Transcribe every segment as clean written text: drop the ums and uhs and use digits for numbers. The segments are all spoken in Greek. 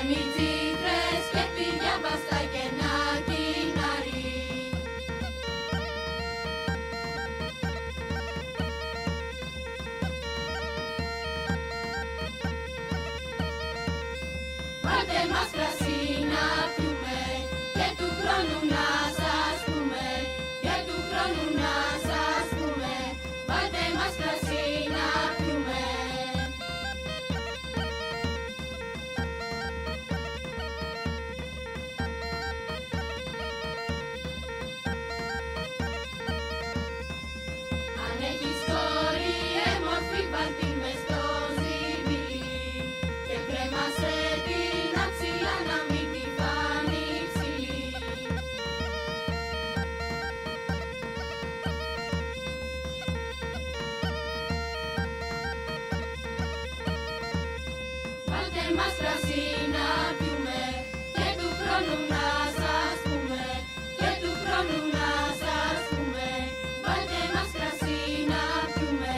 μυτζήτρες και πηγιά βαστά και να κοινάρι. Βάλτε μας κρασί να πιούμε και του χρόνου να σας πούμε, και του χρόνου να σας πούμε. Βάλτε μας κρασί να πιούμε. Αν έχεις κόρη έμορφη βάλτη μες στο ζυμπηλί και κρέμασε την αψιλά να μην τη φάνει ψηλή. Βάλτε μας κρασί να πιούμε και του χρόνου να σας πούμε, και του χρόνου να σας πούμε. Βάλτε μας κρασί να πιούμε.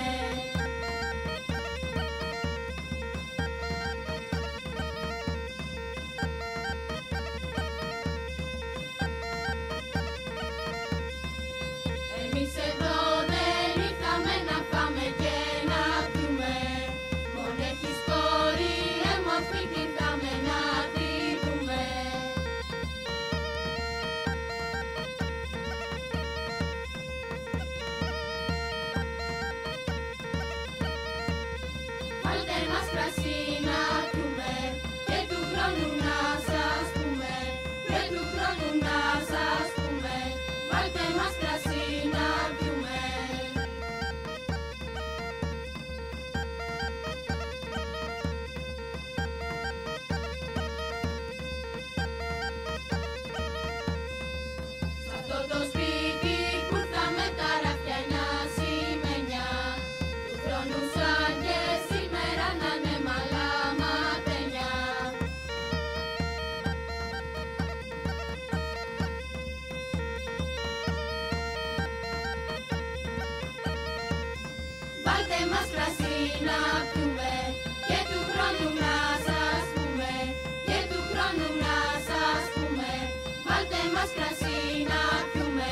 Εμείς εδώ δεν ήρθαμε να φάμε και να πιούμε. Μόνο έχεις κόρη έμορφη τι ήρθαμε να τη δούμε. Βάλτε μας κρασί να πιούμε και του χρόνου να σας πούμε, και του χρόνου να σας πούμε. Βάλτε μας κρασί να πιούμε. Σ' αυτό το σπίτι που ήρθαμε τα ράφια ένα σημαίνια, του χρόνου σαν και σήμερα να είναι μαλάματενιά. Βάλτε μας κρασί να πιούμε και του χρόνου να σας πούμε, και του χρόνου να σας πούμε. Βάλτε μας κρασί να πιούμε.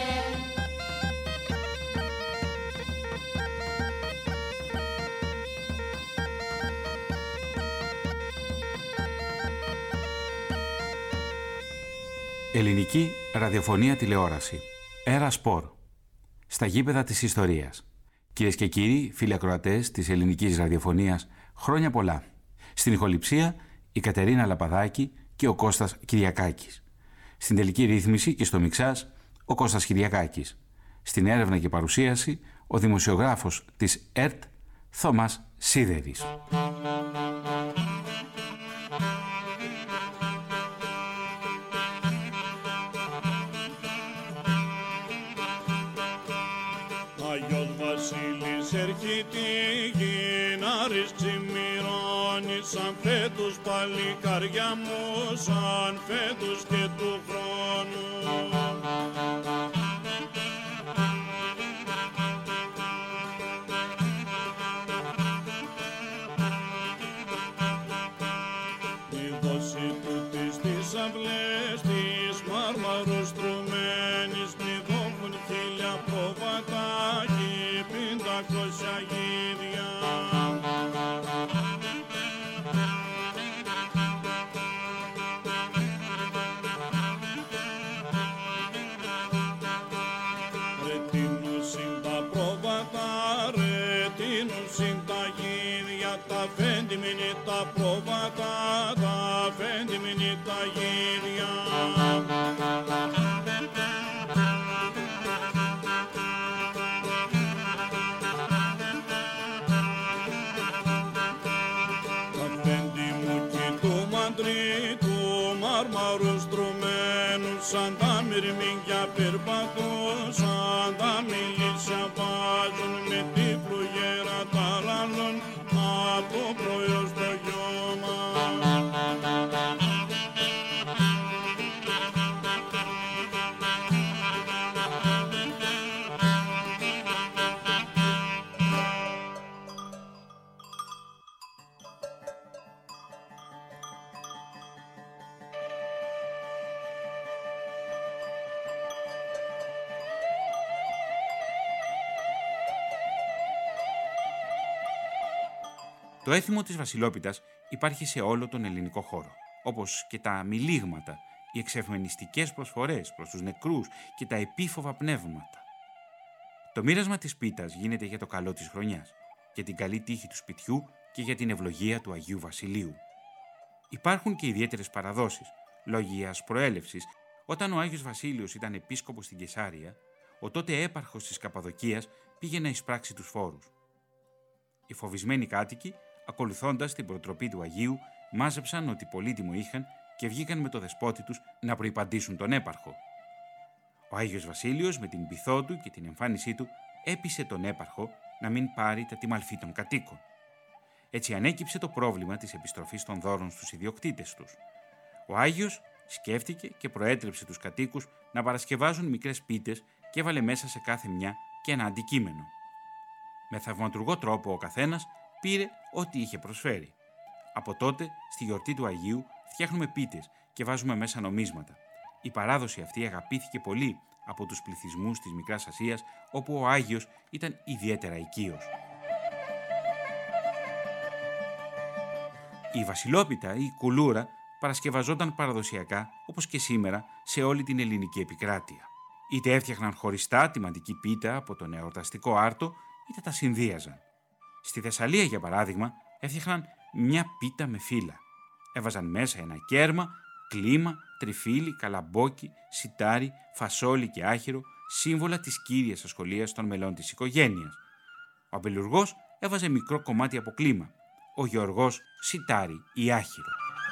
Ελληνική ραδιοφωνία τηλεόραση. Έρα Σπορ. Στα γήπεδα της ιστορίας. Κυρίες και κύριοι, φίλοι ακροατές της ελληνικής ραδιοφωνίας, χρόνια πολλά. Στην ηχοληψία η Κατερίνα Λαπαδάκη και ο Κώστας Κυριακάκης. Στην τελική ρύθμιση και στο μιξάζ ο Κώστας Κυριακάκης. Στην έρευνα και παρουσίαση ο δημοσιογράφος της ΕΡΤ Θωμάς Σίδερης. Άγιος Βασίλης έρχεται γυνάρης ξημερώνει, σαν φέτος παλικάρια μου, σαν φέτος και του χρόνου. Μη δώσει τούτης τις αυλές της μάρμαρος τρουμένης, μη δόχουν 1000 πρόβατα και 500 γίδια. Ρε τίνουσιν τα πρόβατα, ρε τίνουσιν τα γίδια, τα 5 μήνυ τα πρόβατα, τα 5 μήνυ τα γίδια. Τα 5 μου και του μαντρί του μάρμαρου στρωμένου, σαν τα μυρμήγκια περπατούν, σαν τα μιλίσια βάζουν, με τη φλουγέρα τα λαλούν από το πρωί στο γιώμα. Το έθιμο της Βασιλόπιτας υπάρχει σε όλο τον ελληνικό χώρο, όπως και τα μυλίγματα, οι εξευμενιστικές προσφορές προς τους νεκρούς και τα επίφοβα πνεύματα. Το μοίρασμα της πίτας γίνεται για το καλό της χρονιάς, για την καλή τύχη του σπιτιού και για την ευλογία του Αγίου Βασιλείου. Υπάρχουν και ιδιαίτερες παραδόσεις, λόγιας προέλευσης. Όταν ο Άγιος Βασίλειος ήταν επίσκοπος στην Κεσάρια, ο τότε έπαρχος της Καπαδοκίας πήγε να εισπράξει τους φόρους. Οι φοβισμένοι κάτοικοι, ακολουθώντας την προτροπή του Αγίου, μάζεψαν ό,τι πολύτιμο είχαν και βγήκαν με το δεσπότη τους να προϋπαντήσουν τον έπαρχο. Ο Άγιος Βασίλειος με την πειθό του και την εμφάνισή του έπεισε τον έπαρχο να μην πάρει τα τιμαλφή των κατοίκων. Έτσι ανέκυψε το πρόβλημα της επιστροφής των δώρων στους ιδιοκτήτες τους. Ο Άγιος σκέφτηκε και προέτρεψε τους κατοίκους να παρασκευάζουν μικρές πίτες και έβαλε μέσα σε κάθε μια και ένα αντικείμενο. Με θαυματουργό τρόπο ο καθένας πήρε ό,τι είχε προσφέρει. Από τότε, στη γιορτή του Αγίου, φτιάχνουμε πίτες και βάζουμε μέσα νομίσματα. Η παράδοση αυτή αγαπήθηκε πολύ από τους πληθυσμούς της Μικράς Ασίας, όπου ο Άγιος ήταν ιδιαίτερα οικείος. Η βασιλόπιτα ή η κουλούρα παρασκευαζόταν παραδοσιακά, όπως και σήμερα, σε όλη την ελληνική επικράτεια. Είτε έφτιαχναν χωριστά τη μαντική πίτα από τον εορταστικό άρτο, είτε τα συνδύαζαν. Στη Θεσσαλία, για παράδειγμα, έφτιαχναν μια πίτα με φύλλα. Έβαζαν μέσα ένα κέρμα, κλίμα, τριφύλι, καλαμπόκι, σιτάρι, φασόλι και άχυρο, σύμβολα της κύριας ασχολίας των μελών της οικογένειας. Ο αμπελουργός έβαζε μικρό κομμάτι από κλίμα, ο γεωργός σιτάρι ή άχυρο.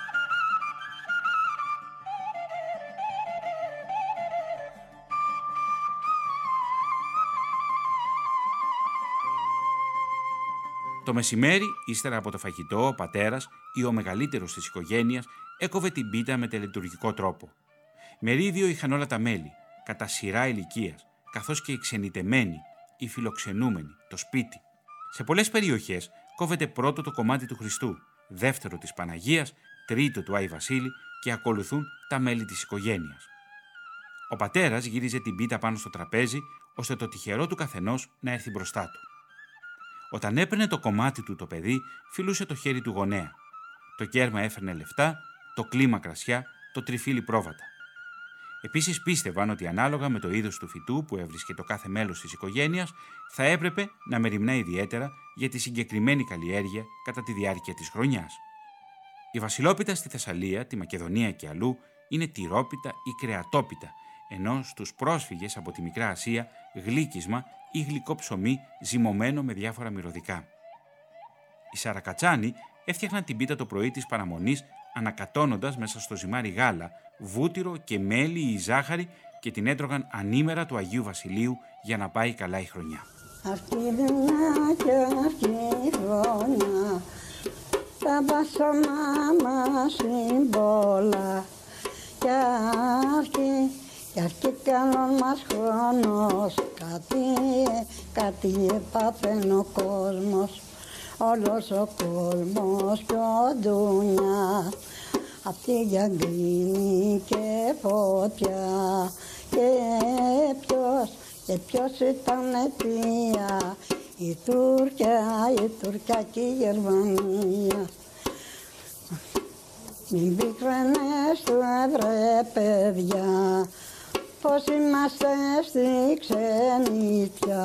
Το μεσημέρι, ύστερα από το φαγητό, ο πατέρας ή ο μεγαλύτερος της οικογένειας έκοβε την πίτα με τελετουργικό τρόπο. Μερίδιο είχαν όλα τα μέλη, κατά σειρά ηλικίας, καθώς και οι ξενιτεμένοι, οι φιλοξενούμενοι, το σπίτι. Σε πολλές περιοχές κόβεται πρώτο το κομμάτι του Χριστού, δεύτερο της Παναγίας, τρίτο του Άη Βασίλη και ακολουθούν τα μέλη της οικογένειας. Ο πατέρας γύριζε την πίτα πάνω στο τραπέζι, ώστε το τυχερό του καθενός να έρθει μπροστά του. Όταν έπαιρνε το κομμάτι του το παιδί, φιλούσε το χέρι του γονέα. Το κέρμα έφερνε λεφτά, το κλίμα κρασιά, το τριφύλι πρόβατα. Επίσης πίστευαν ότι ανάλογα με το είδος του φυτού που έβρισκε το κάθε μέλος της οικογένειας, θα έπρεπε να μεριμνά ιδιαίτερα για τη συγκεκριμένη καλλιέργεια κατά τη διάρκεια της χρονιάς. Η βασιλόπιτα στη Θεσσαλία, τη Μακεδονία και αλλού είναι τυρόπιτα ή κρεατόπιτα, ενώ στους πρόσφυγες από τη Μικρά Ασία γλύκισμα ή γλυκό ψωμί ζυμωμένο με διάφορα μυρωδικά. Οι Σαρακατσάνοι έφτιαχναν την πίτα το πρωί της παραμονής, ανακατώνοντας μέσα στο ζυμάρι γάλα, βούτυρο και μέλι ή ζάχαρη και την έτρωγαν ανήμερα του Αγίου Βασιλείου για να πάει καλά η χρονιά. Αυτή δουλειά και αυτή η χρονιά τα βασανά συμπόλα και αυτή καλόν μας χρόνος κάτι έπαθεν ο κόσμος, όλος ο κόσμος κι ο ντουνιάς αυτή για γκρίνη και φωτιά και ποιος ήταν αιτία η Τουρκιά και η Γερμανία. Μην πικραίνες του ευρε παιδιά, πως είμαστε στη ξενιτιά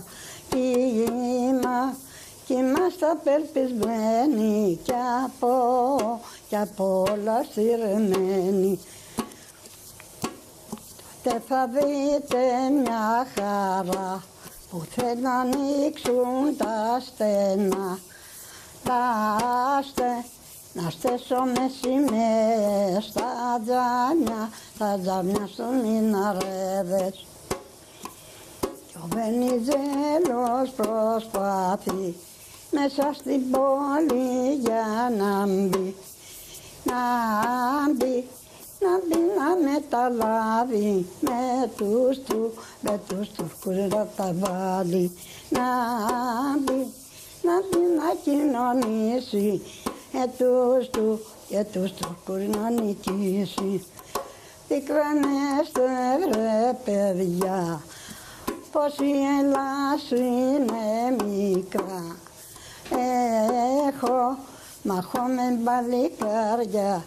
κι είμαστε απελπισμένοι κι από όλα στηρεμένοι. Τότε θα δείτε μια χαρά που θέλει να ανοίξουν τα στενά, να στέσουμε σημαίες στα τζάμια στους μιναρέδες. Κι ο Βενιζέλος προσπαθεί μέσα στην πόλη για να μπει, να μεταλάβει με τους Τούρκους να τα βάλει, να κοινωνήσει και τους Τούρκους να νικήσει. Πικρανέστε βρε παιδιά, πως η Ελλάς είναι μικρά έχω μαχόμεν παλικάρια,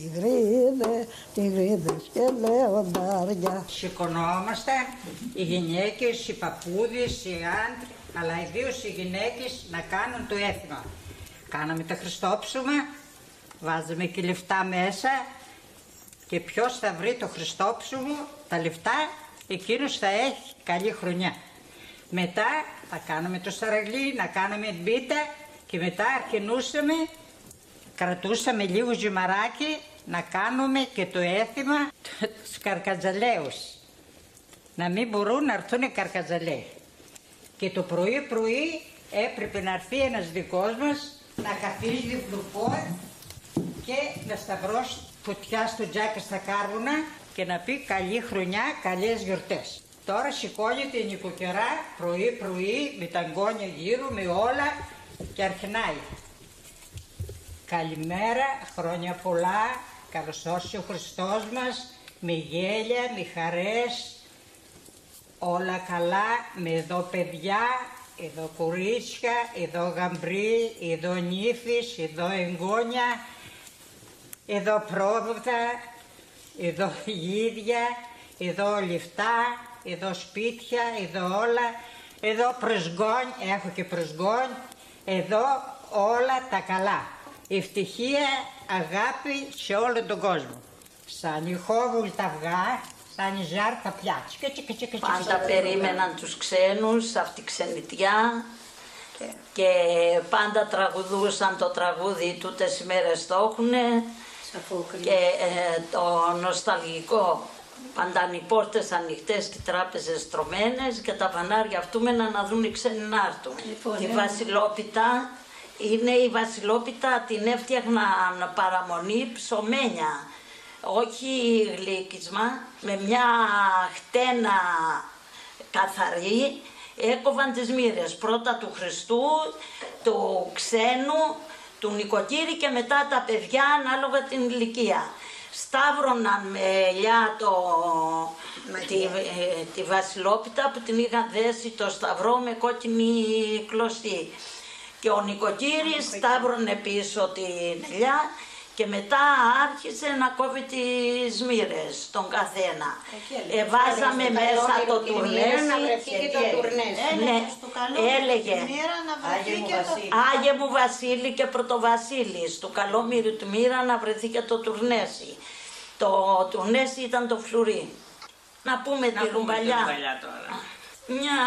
τυγρίδες και λεοντάρια. Σηκωνόμαστε οι γυναίκες, οι παππούδες, οι άντρες, αλλά ιδίως οι γυναίκες να κάνουν το έθιμα. Κάναμε το Χριστόψωμα, βάζαμε και λεφτά μέσα και ποιος θα βρει το Χριστόψωμο, τα λεφτά, εκείνος θα έχει καλή χρονιά. Μετά θα κάναμε το σαραγλί, να κάναμε μπίτα και μετά αρχινούσαμε, κρατούσαμε λίγο ζυμαράκι να κάνουμε και το έθιμα τους καρκατζαλαίους. Να μην μπορούν να έρθουν οι καρκατζαλαίοι. Και το πρωί έπρεπε να έρθει ένας δικός μας να καθίσει φλουφόρ και να σταυρώσει φωτιά στο τζάκι στα κάρβουνα και να πει καλή χρονιά, καλές γιορτές. Τώρα σηκώνεται η νοικοκυρά πρωί με τα γκόνια γύρω, με όλα και αρχινάει. Καλημέρα, χρόνια πολλά, καλώς όρθισε ο Χριστός μας, με γέλια, με χαρές, όλα καλά, με εδώ παιδιά, εδώ κορίτσια, εδώ γαμπρί, εδώ νύφης, εδώ εγγόνια, εδώ πρόβατα, εδώ γίδια, εδώ λεφτά, εδώ σπίτια, εδώ όλα, εδώ προσγόνι, έχω και προσγόνι, εδώ όλα τα καλά. Ευτυχία, αγάπη σε όλο τον κόσμο. Σαν ηχόβουλ τα αυγά, σαν ζάρ τα πιάτσα. Πάντα περίμεναν τους ξένους, αυτή ξενιτιά και πάντα τραγουδούσαν το τραγούδι «Τούτες ημέρες το έχουνε» και το νοσταλγικό. Πάντα οι πόρτες ανοιχτές και οι τράπεζες στρωμένες και τα φανάρια αυτούμενα να δουν οι ξένοι να έρθουν. Τη Βασιλόπιτα, είναι η Βασιλόπιτα, την έφτιαχναν παραμονή ψωμένια, όχι γλύκισμα, με μια χτένα καθαρή, έκοβαν τις μοίρες, πρώτα του Χριστού, του ξένου, του νοικοκύρη και μετά τα παιδιά ανάλογα την ηλικία. Σταύρωναν με ελιά τη Βασιλόπιτα που την είχαν δέσει το σταυρό με κόκκινη κλωστή. Και ο νοικοκύρης σταύρωνε πίσω την ελιά και μετά άρχισε να κόβει τις μοίρες στον καθένα. Βάζαμε μέσα το τουρνέσι. Έλεγε Άγιε μου Βασίλη και Πρωτοβασίλη, του καλόμοιρου του μοίρα να βρεθεί και το τουρνέσι. Το τουρνέσι ήταν το φλουρί. Να πούμε τη ρουμπαλιά. Μια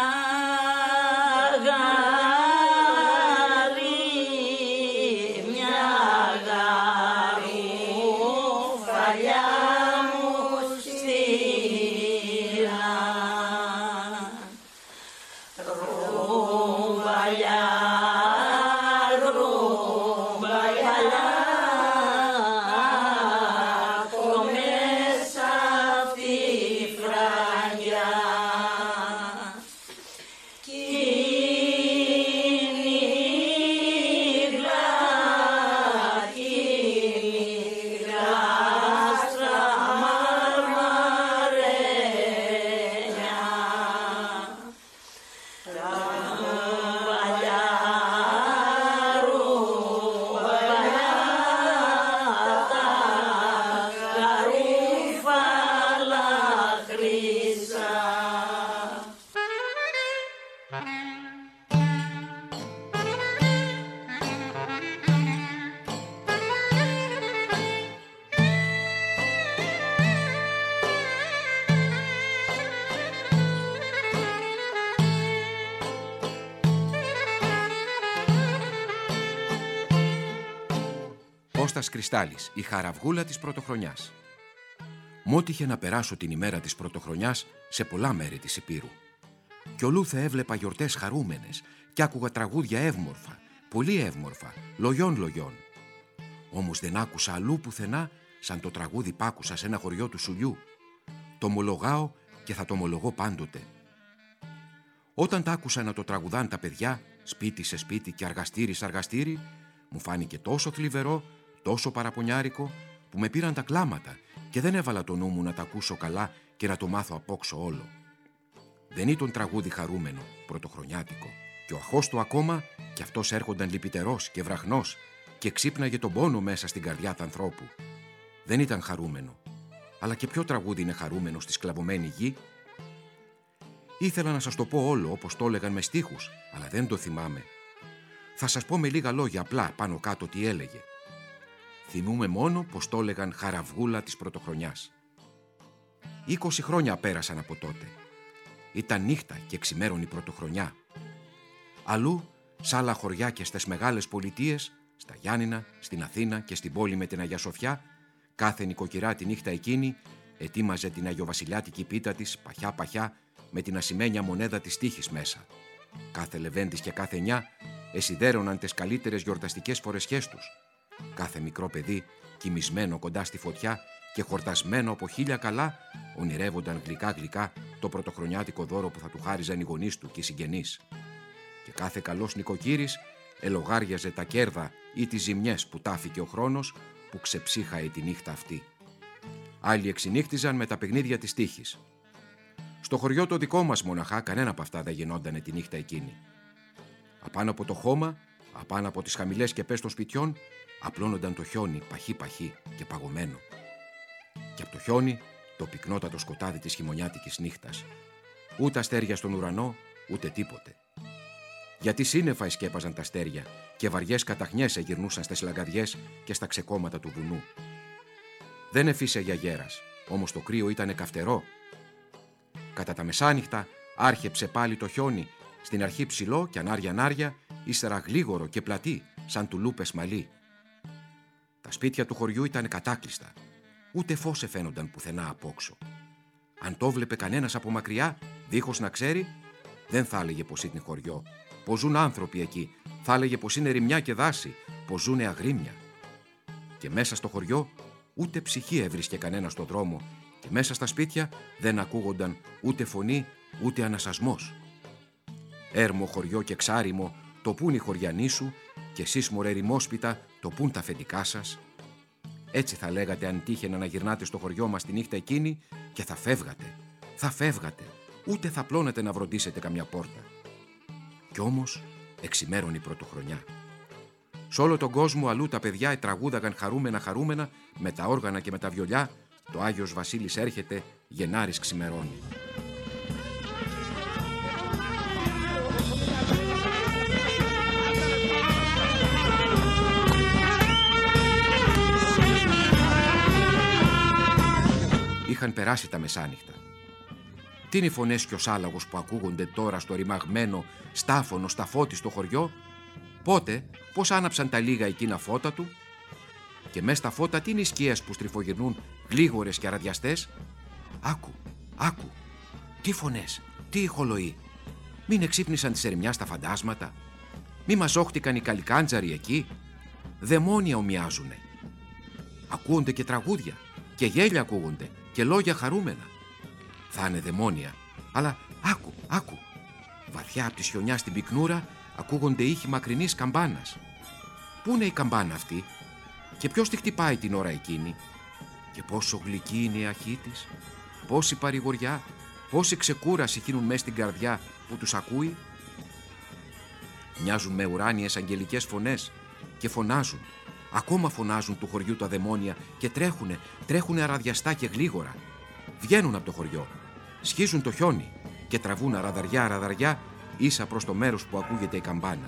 Κώστας Κρυστάλλης, η χαραυγούλα της Πρωτοχρονιάς. Μ' ότυχε να περάσω την ημέρα της Πρωτοχρονιάς σε πολλά μέρη της Υπήρου. Κι ολούθε έβλεπα γιορτές χαρούμενες κι άκουγα τραγούδια εύμορφα, πολύ εύμορφα, λογιών. Όμως δεν άκουσα αλλού πουθενά σαν το τραγούδι που άκουσα σε ένα χωριό του Σουλιού. Το ομολογάω και θα το ομολογώ πάντοτε. Όταν τα άκουσα να το τραγουδάν τα παιδιά, σπίτι σε σπίτι και αργαστήρι σε αργαστήρι, μου φάνηκε τόσο θλιβερό, τόσο παραπονιάρικο, που με πήραν τα κλάματα και δεν έβαλα το νου μου να τα ακούσω καλά και να το μάθω απόξω όλο. Δεν ήταν τραγούδι χαρούμενο, πρωτοχρονιάτικο, κι Και ο αχός του ακόμα, κι αυτός έρχονταν λυπητερός και βραχνός και ξύπναγε τον πόνο μέσα στην καρδιά του ανθρώπου. Δεν ήταν χαρούμενο. Αλλά και ποιο τραγούδι είναι χαρούμενο στη σκλαβωμένη γη? Ήθελα να σας το πω όλο όπως το έλεγαν με στίχους, αλλά δεν το θυμάμαι. Θα σας πω με λίγα λόγια απλά πάνω κάτω τι έλεγε. Θυμούμαι μόνο πως το έλεγαν χαραυγούλα της πρωτοχρονιάς. 20 χρόνια πέρασαν από τότε. Ήταν νύχτα και ξημέρωνη πρωτοχρονιά. Αλλού, σ' άλλα χωριά και στις μεγάλες πολιτείες, στα Γιάννηνα, στην Αθήνα και στην πόλη με την Αγία Σοφιά, κάθε νοικοκυρά τη νύχτα εκείνη ετοίμαζε την αγιοβασιλιάτικη πίτα της παχιά-παχιά με την ασημένια μονέδα της τύχης μέσα. Κάθε λεβέντης και κάθε νιά εσιδέρωναν τις καλύτερες γιορταστικές φορεσιές τους. Κάθε μικρό παιδί, κοιμισμένο κοντά στη φωτιά και χορτασμένο από 1000 καλά, ονειρεύονταν γλυκά-γλυκά το πρωτοχρονιάτικο δώρο που θα του χάριζαν οι γονείς του και οι συγγενείς. Και κάθε καλός νοικοκύρης ελογάριαζε τα κέρδα ή τις ζημιές που τάφηκε ο χρόνος που ξεψύχαε τη νύχτα αυτή. Άλλοι εξυνύχτιζαν με τα παιχνίδια της τύχης. Στο χωριό το δικό μας μοναχά κανένα από αυτά δεν γινόντανε τη νύχτα εκείνη. Απάνω από το χώμα, απάνω από τις χαμηλές σκεπές των σπιτιών, απλώνονταν το χιόνι παχύ-παχύ και παγωμένο. Και από το χιόνι το πυκνότατο σκοτάδι της χειμωνιάτικης νύχτας. Ούτε αστέρια στον ουρανό, ούτε τίποτε. Γιατί σύννεφα εσκέπαζαν τα αστέρια και βαριές καταχνιές εγυρνούσαν στις λαγκαδιές και στα ξεκόμματα του βουνού. Δεν εφύσε για γέρας, όμως το κρύο ήτανε καυτερό. Κατά τα μεσάνυχτα άρχεψε πάλι το χιόνι, στην αρχή ψηλό και ανάρια-ανάρια, ύστερα γλίγορο και πλατή, σαν τουλούπες μαλλί. Τα σπίτια του χωριού ήταν κατάκλειστα. Ούτε φως εφαίνονταν πουθενά απόξω. Αν το βλέπε κανένας από μακριά, δίχως να ξέρει, δεν θα έλεγε πως είναι χωριό, πως ζουν άνθρωποι εκεί, θα έλεγε πως είναι ρημιά και δάση, πως ζουνε αγρίμια. Και μέσα στο χωριό ούτε ψυχή έβρισκε κανένα στο δρόμο και μέσα στα σπίτια δεν ακούγονταν ούτε φωνή ούτε ανασασμός. Έρμο χωριό και ξάριμο, το πουν οι χωριανοί σου και εσείς μωρέ ρημόσπιτα, το πουν τα αφεντικά σας. Έτσι θα λέγατε αν τύχαινα να γυρνάτε στο χωριό μας τη νύχτα εκείνη και θα φεύγατε, ούτε θα πλώνετε να βροντίσετε καμιά πόρτα. Κι όμως εξημέρωνε η πρωτοχρονιά. Σ' όλο τον κόσμο αλλού τα παιδιά τραγούδαγαν χαρούμενα με τα όργανα και με τα βιολιά, το Άγιος Βασίλης έρχεται, Γενάρης ξημερώνει. Είχαν περάσει τα μεσάνυχτα. Τι είναι οι φωνές και ο σάλαγος που ακούγονται τώρα στο ρημαγμένο, στάφωνο, σταφώτη στο χωριό? Πότε, πώς άναψαν τα λίγα εκείνα φώτα του? Και μες στα φώτα τι είναι οι σκιές που στριφογυρνούν γλίγορες και αραδιαστές? Άκου, τι φωνές, τι ηχολοή. Μην εξύπνησαν της ερημιάς τα φαντάσματα? Μη μαζόχτηκαν οι καλικάντζαροι εκεί? Δαιμόνια ομοιάζουνε. Ακούγονται και τραγούδια και γέλια ακούγονται και λόγια χαρούμενα. Θα είναι δαιμόνια, αλλά άκου. Βαθιά από τη σιωνιά στην πυκνούρα ακούγονται ήχοι μακρινής καμπάνας. Πού είναι η καμπάνα αυτή και ποιος τη χτυπάει την ώρα εκείνη? Και πόσο γλυκή είναι η αχή της, πόση παρηγοριά, πόση ξεκούραση χύνουν μες στην καρδιά που τους ακούει. Μοιάζουν με ουράνιες αγγελικές φωνές και φωνάζουν, ακόμα φωνάζουν του χωριού τα δαιμόνια και τρέχουνε αραδιαστά και γλίγορα. Βγαίνουν από το χωριό, σχίζουν το χιόνι και τραβούν αραδαριά ίσα προς το μέρος που ακούγεται η καμπάνα.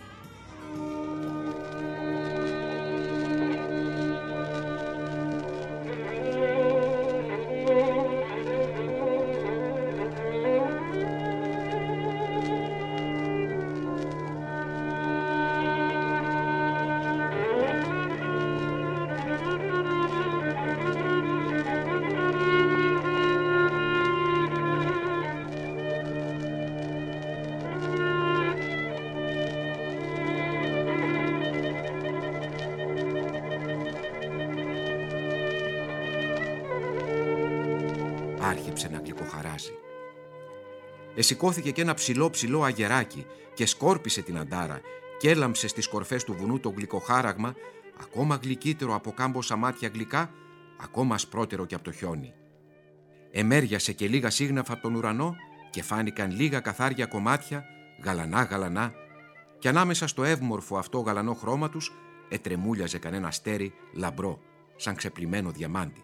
Άρχιψε να γλυκοχαράζει. Εσηκώθηκε και ένα ψηλό αγεράκι και σκόρπισε την αντάρα και έλαμψε στις κορφές του βουνού το γλυκοχάραγμα, ακόμα γλυκύτερο από κάμποσα μάτια γλυκά, ακόμα ασπρότερο και από το χιόνι. Εμέριασε και λίγα σύγναφα από τον ουρανό και φάνηκαν λίγα καθάρια κομμάτια, γαλανά και ανάμεσα στο εύμορφο αυτό γαλανό χρώμα τους ετρεμούλιαζε κανένα αστέρι λαμπρό, σαν ξεπλημμένο διαμάντι.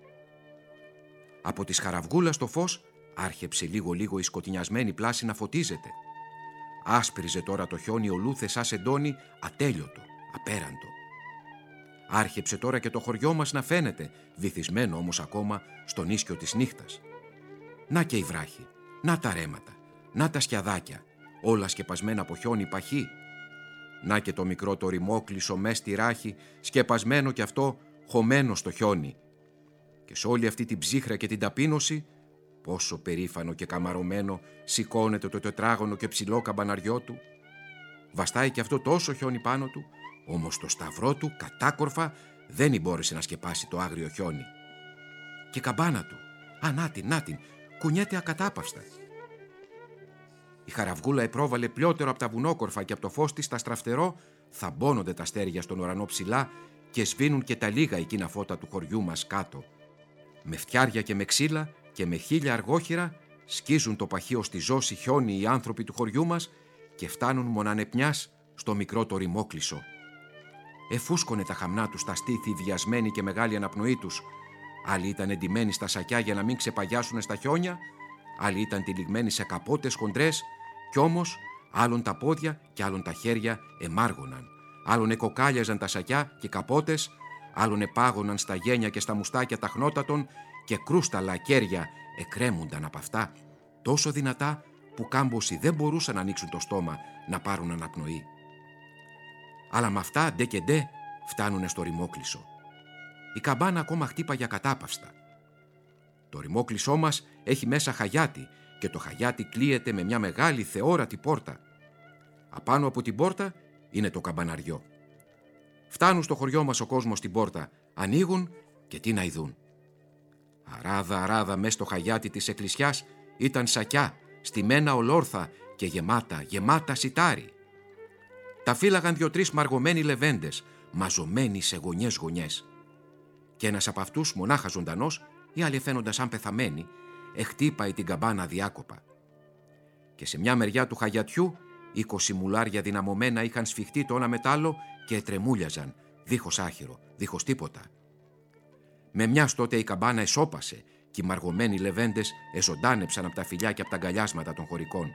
Από της Χαραυγούλας το φως άρχεψε λίγο-λίγο η σκοτεινιασμένη πλάση να φωτίζεται. Άσπριζε τώρα το χιόνι ολούθε σαν σεντόνι, ατέλειωτο, απέραντο. Άρχεψε τώρα και το χωριό μας να φαίνεται, βυθισμένο όμως ακόμα στον ίσκιο της νύχτας. Να και οι βράχοι, να τα ρέματα, να τα σκιαδάκια, όλα σκεπασμένα από χιόνι παχύ. Να και το μικρό το ρημόκλεισο μες στη ράχη, σκεπασμένο κι αυτό, χωμένο στο χιόνι. Και σε όλη αυτή την ψύχρα και την ταπείνωση, πόσο περήφανο και καμαρωμένο σηκώνεται το τετράγωνο και ψηλό καμπαναριό του. Βαστάει κι αυτό τόσο χιόνι πάνω του, όμως το σταυρό του κατάκορφα δεν μπόρεσε να σκεπάσει το άγριο χιόνι. Και η καμπάνα του, να την, κουνιέται ακατάπαυστα. Η Χαραυγούλα επρόβαλε πλειότερο από τα βουνόκορφα και από το φως της τα στραφτερό θαμπώνονται τα αστέρια στον ουρανό ψηλά και σβήνουν και τα λίγα εκείνα φώτα του χωριού μας κάτω. Με φτιάρια και με ξύλα και με 1000 αργόχυρα σκίζουν το παχείο στη ζώση χιόνι οι άνθρωποι του χωριού μας και φτάνουν μονανεπνιάς στο μικρό το ρημόκλεισο. Εφούσκωνε τα χαμνά τους στα στήθη βιασμένοι και μεγάλη αναπνοή τους. Άλλοι ήταν εντυμένοι στα σακιά για να μην ξεπαγιάσουν στα χιόνια, άλλοι ήταν τυλιγμένοι σε καπότες χοντρές, κι όμως άλλων τα πόδια και άλλων τα χέρια εμάργωναν, άλλων εκοκάλιαζαν τα σακιά και καπότες, άλλων επάγωναν στα γένια και στα μουστάκια τα χνότατων και κρούσταλα κέρια εκρέμουνταν από αυτά, τόσο δυνατά που κάμποσοι δεν μπορούσαν να ανοίξουν το στόμα να πάρουν αναπνοή. Αλλά με αυτά ντε και ντε φτάνουνε στο ρημόκλεισο. Η καμπάνα ακόμα χτύπαγε ακατάπαυστα. Το ρημόκλεισό μας έχει μέσα χαγιάτι και το χαγιάτι κλείεται με μια μεγάλη θεόρατη πόρτα. Απάνω από την πόρτα είναι το καμπαναριό. Φτάνουν στο χωριό μας ο κόσμος στην πόρτα, ανοίγουν και τι να ειδούν. Αράδα μες στο χαγιάτι της εκκλησιάς ήταν σακιά, στημένα ολόρθα και γεμάτα σιτάρι. Τα φύλαγαν 2-3 μαργωμένοι λεβέντες, μαζωμένοι σε γωνιές. Και ένας από αυτούς, μονάχα ζωντανός, οι άλλοι φαίνονταν σαν πεθαμένοι, εχτύπαει την καμπάνα διάκοπα. Και σε μια μεριά του χαγιατιού 20 μουλάρια δυναμωμένα είχαν σφιχτεί το ένα μετάλλο και ετρεμούλιαζαν, δίχως άχυρο, δίχως τίποτα. Με μιας τότε η καμπάνα εσώπασε και οι μαργωμένοι λεβέντες εζωντάνεψαν από τα φιλιά και από τα αγκαλιάσματα των χωρικών.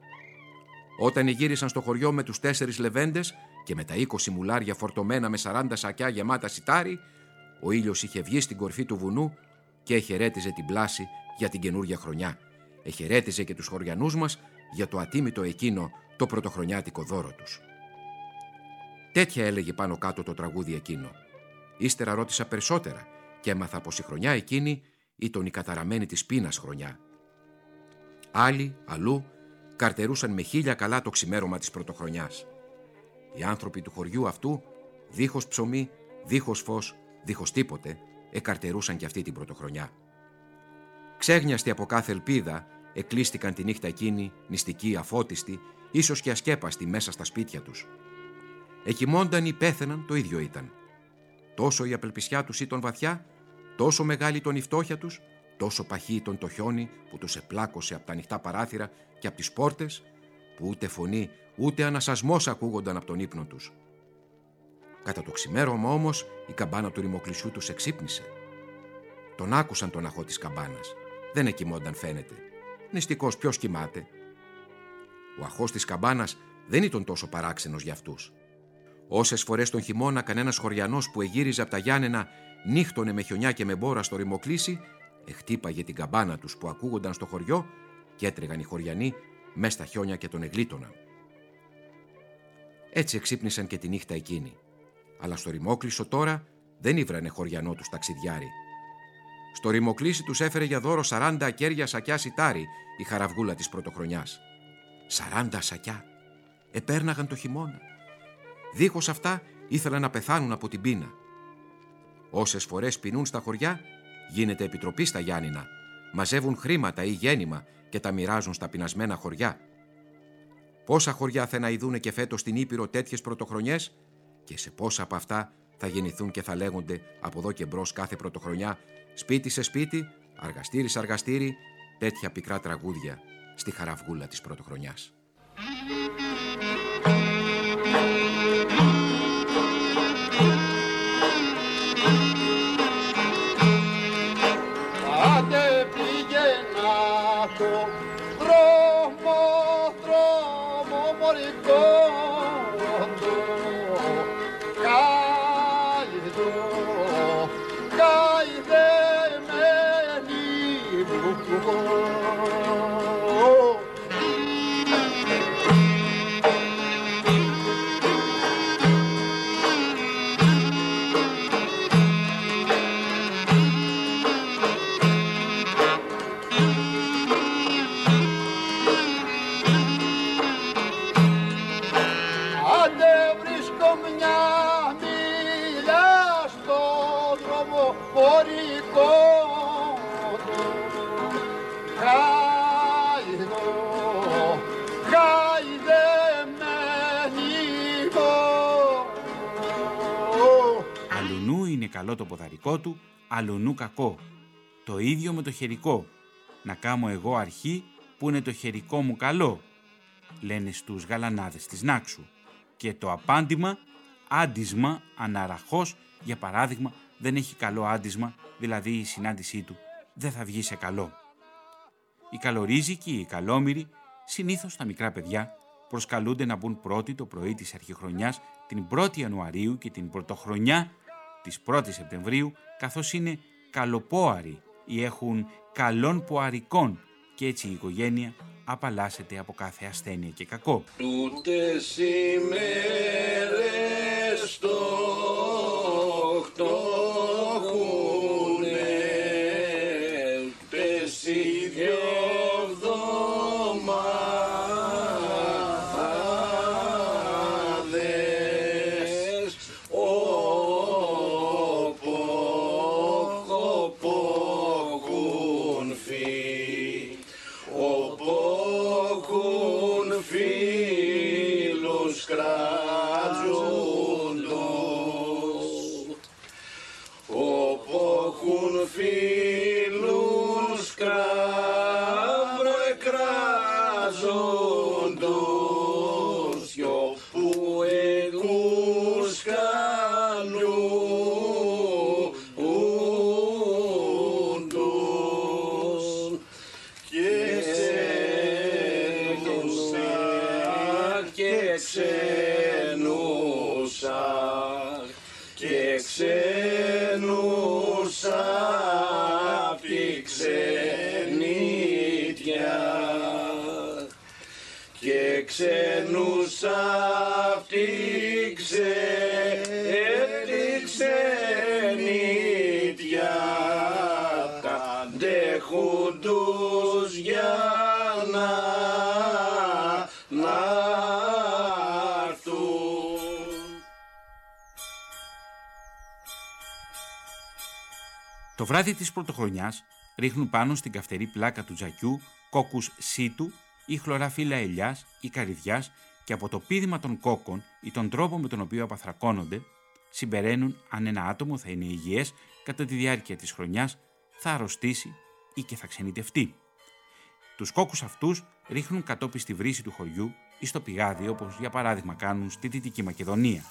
Όταν γύρισαν στο χωριό με τους 4 λεβέντες και με τα 20 μουλάρια φορτωμένα με 40 σακιά γεμάτα σιτάρι, ο ήλιος είχε βγει στην κορφή του βουνού και εχαιρέτιζε την πλάση για την καινούργια χρονιά. Εχαιρέτιζε και τους χωριανούς μας για το ατίμητο εκείνο το πρωτοχρονιάτικο δώρο τους. Τέτοια έλεγε πάνω κάτω το τραγούδι εκείνο. Ύστερα ρώτησα περισσότερα και έμαθα πως η χρονιά εκείνη ήταν η καταραμένη της πείνας χρονιά. Άλλοι, αλλού, καρτερούσαν με 1000 καλά το ξημέρωμα της πρωτοχρονιάς. Οι άνθρωποι του χωριού αυτού, δίχως ψωμί, δίχως φως, δίχως τίποτε, εκαρτερούσαν κι αυτή την πρωτοχρονιά. Ξέγνιαστοι από κάθε ελπίδα, εκλείστηκαν τη νύχτα εκείνη, νηστικοί, αφώτιστοι, ίσως και ασκέπαστοι μέσα στα σπίτια τους. Εκοιμώνταν ή πέθαιναν, το ίδιο ήταν. Τόσο η απελπισιά τους ήταν βαθιά, τόσο μεγάλη ήταν η φτώχεια τους, τόσο παχύ ήταν το χιόνι που τους επλάκωσε από τα ανοιχτά παράθυρα και από τις πόρτες, που ούτε φωνή ούτε ανασασμός ακούγονταν από τον ύπνο τους. Κατά το ξημέρωμα όμως η καμπάνα του ρημοκλεισιού τους εξύπνησε. Τον άκουσαν τον αχώ της καμπάνας. Δεν εκοιμώνταν φαίνεται. Νηστικός ποιος κοιμάται. Ο αχώς της καμπάνας δεν ήταν τόσο παράξενος για αυτούς. Όσες φορές τον χειμώνα κανένας χωριανός που εγύριζε από τα Γιάννενα νύχτωνε με χιονιά και με μπόρα στο ρημοκλήσι, εχτύπαγε την καμπάνα τους που ακούγονταν στο χωριό και έτρεγαν οι χωριανοί μες στα χιόνια και τον εγλίτωναν. Έτσι εξύπνησαν και τη νύχτα εκείνη. Αλλά στο ρημόκλεισο τώρα δεν ήβρανε χωριανό τους ταξιδιάρι. Στο ρημοκλήσι τους έφερε για δώρο 40 ακέρια σακιά σιτάρι η Χαραυγούλα της πρωτοχρονιάς. 40 σακιά. Επέρναγαν το χειμώνα. Δίχως αυτά ήθελαν να πεθάνουν από την πείνα. Όσες φορές πεινούν στα χωριά, γίνεται επιτροπή στα Γιάννηνα. Μαζεύουν χρήματα ή γέννημα και τα μοιράζουν στα πεινασμένα χωριά. Πόσα χωριά θα να ειδούνε και φέτος στην Ήπειρο τέτοιες πρωτοχρονιές και σε πόσα από αυτά θα γεννηθούν και θα λέγονται από εδώ και μπρος κάθε πρωτοχρονιά, σπίτι σε σπίτι, αργαστήρι σε αργαστήρι, τέτοια πικρά τραγούδια στη Χαραυγούλα της πρωτοχρονιάς. Αλλουνού είναι καλό το ποδαρικό του, αλλουνού κακό. Το ίδιο με το χερικό. Να κάμω εγώ αρχή που είναι το χερικό μου καλό, λένε στους γαλανάδες της Νάξου. Και το απάντημα, άντισμα, αναραχώς, για παράδειγμα, δεν έχει καλό άντισμα, δηλαδή η συνάντησή του δεν θα βγει σε καλό. Οι καλορίζικοι, οι καλόμοιροι, συνήθως τα μικρά παιδιά, προσκαλούνται να μπουν πρώτοι το πρωί της αρχιχρονιάς την 1η Ιανουαρίου και την πρωτοχρονιά της 1ης Σεπτεμβρίου, καθώς είναι καλοπόαροι ή έχουν καλών ποαρικών και έτσι η οικογένεια απαλλάσσεται από κάθε ασθένεια και κακό. Τούτες ημέρες το χτώχουνε, πέσει 2 εβδομάδες, οπόχουν φύλλους, οπόχουν φίλους κρατζούντος, οπόχουν φίλους κρατζούντος, κι όπου εγούς καλούντος, και ξένουσα απ' τη ξενίτια, και ξένουσα απ' τη ξενίτια, τα αντέχουν τους για να Το βράδυ της πρωτοχρονιάς ρίχνουν πάνω στην καυτερή πλάκα του τζακιού κόκκους σίτου ή χλωρά φύλλα ελιάς ή καρυδιάς και από το πήδημα των κόκκων ή τον τρόπο με τον οποίο απαθρακώνονται συμπεραίνουν αν ένα άτομο θα είναι υγιές κατά τη διάρκεια της χρονιάς, θα αρρωστήσει ή και θα ξενιτευτεί. Τους κόκκους αυτούς ρίχνουν κατόπιν στη βρύση του χωριού ή στο πηγάδι, όπως για παράδειγμα κάνουν στη Δυτική Μακεδονία.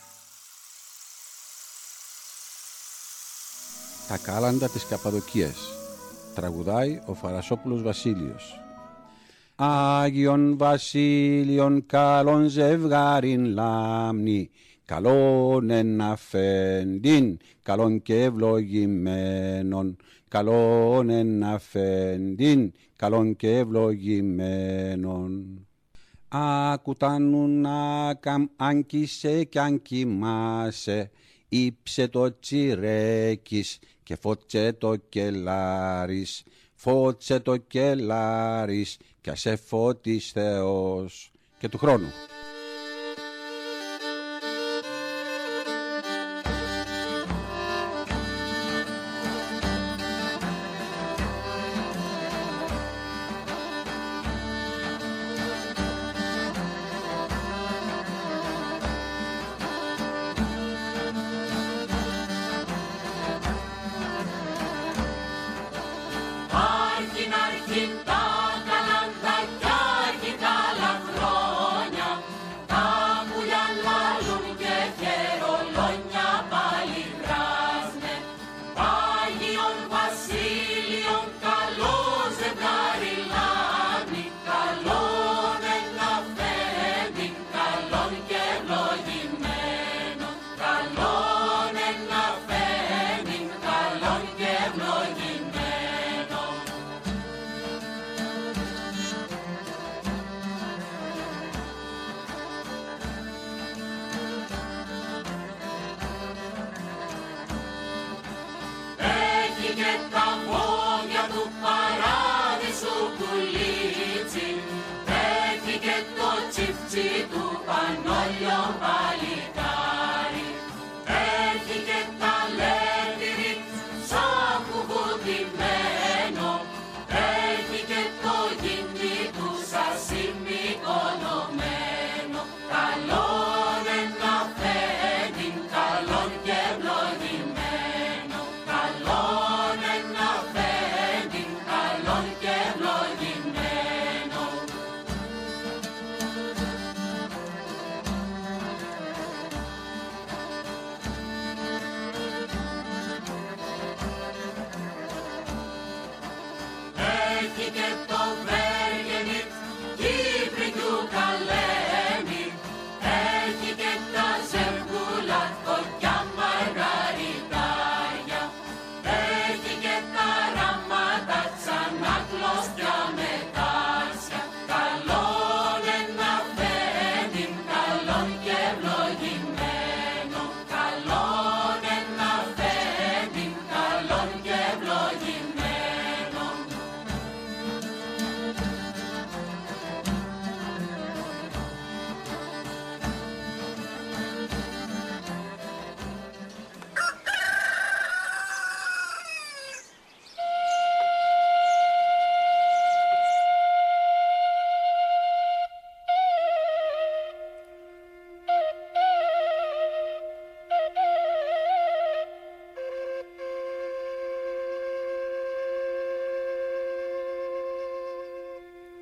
Τα κάλαντα της Καπαδοκίας. Τραγουδάει ο Φαρασόπουλος Βασίλειος. Άγιον Βασίλειον καλόν ζευγάριν λάμνη, καλόν εν αφέντην, καλόν και ευλογημένον, καλόν εν αφέντην, καλόν και ευλογημένον. Ακουτάνουν αν κοίσε κι αν κοιμάσαι, ήψε το τσιρέκις και φώτσε το κελάρις, φώτσε το κελάρις κι ας σε φώτις Θεός. Και του χρόνου. Άρχιν τα καλάντα κι άρχιν καλά χρόνια.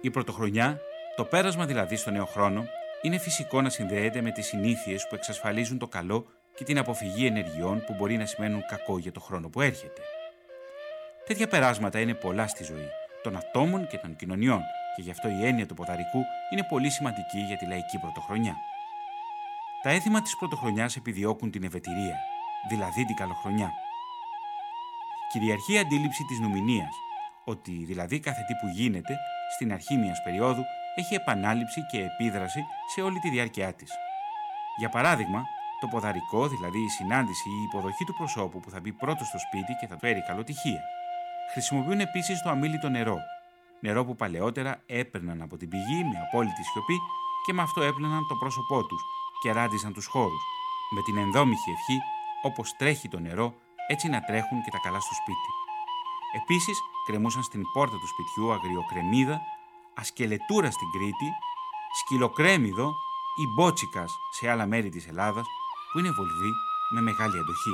Η πρωτοχρονιά, το πέρασμα δηλαδή στο νέο χρόνο, είναι φυσικό να συνδέεται με τις συνήθειες που εξασφαλίζουν το καλό και την αποφυγή ενεργειών που μπορεί να σημαίνουν κακό για το χρόνο που έρχεται. Τέτοια περάσματα είναι πολλά στη ζωή των ατόμων και των κοινωνιών και γι' αυτό η έννοια του ποδαρικού είναι πολύ σημαντική για τη λαϊκή πρωτοχρονιά. Τα έθιμα της πρωτοχρονιάς επιδιώκουν την ευετηρία, δηλαδή την καλοχρονιά. Κυριαρχεί η αντίληψη της νουμηνίας, ότι δηλαδή κάθε τι που γίνεται στην αρχή μιας περίοδου έχει επανάληψη και επίδραση σε όλη τη διάρκεια της. Για παράδειγμα, το ποδαρικό, δηλαδή η συνάντηση ή η υποδοχή του προσώπου που θα μπει πρώτο στο σπίτι και θα φέρει καλοτυχία. Χρησιμοποιούν επίσης το αμίλητο νερό. Νερό που παλαιότερα έπαιρναν από την πηγή με απόλυτη σιωπή και με αυτό έπλαιναν το πρόσωπό τους και ράντιζαν τους χώρους, με την ενδόμηχη ευχή, όπως τρέχει το νερό, έτσι να τρέχουν και τα καλά στο σπίτι. Επίσης, κρεμούσαν στην πόρτα του σπιτιού αγριοκρεμίδα, ασκελετούρα στην Κρήτη, σκυλοκρέμιδο ή μπότσικας σε άλλα μέρη της Ελλάδας, που είναι βολβή με μεγάλη αντοχή.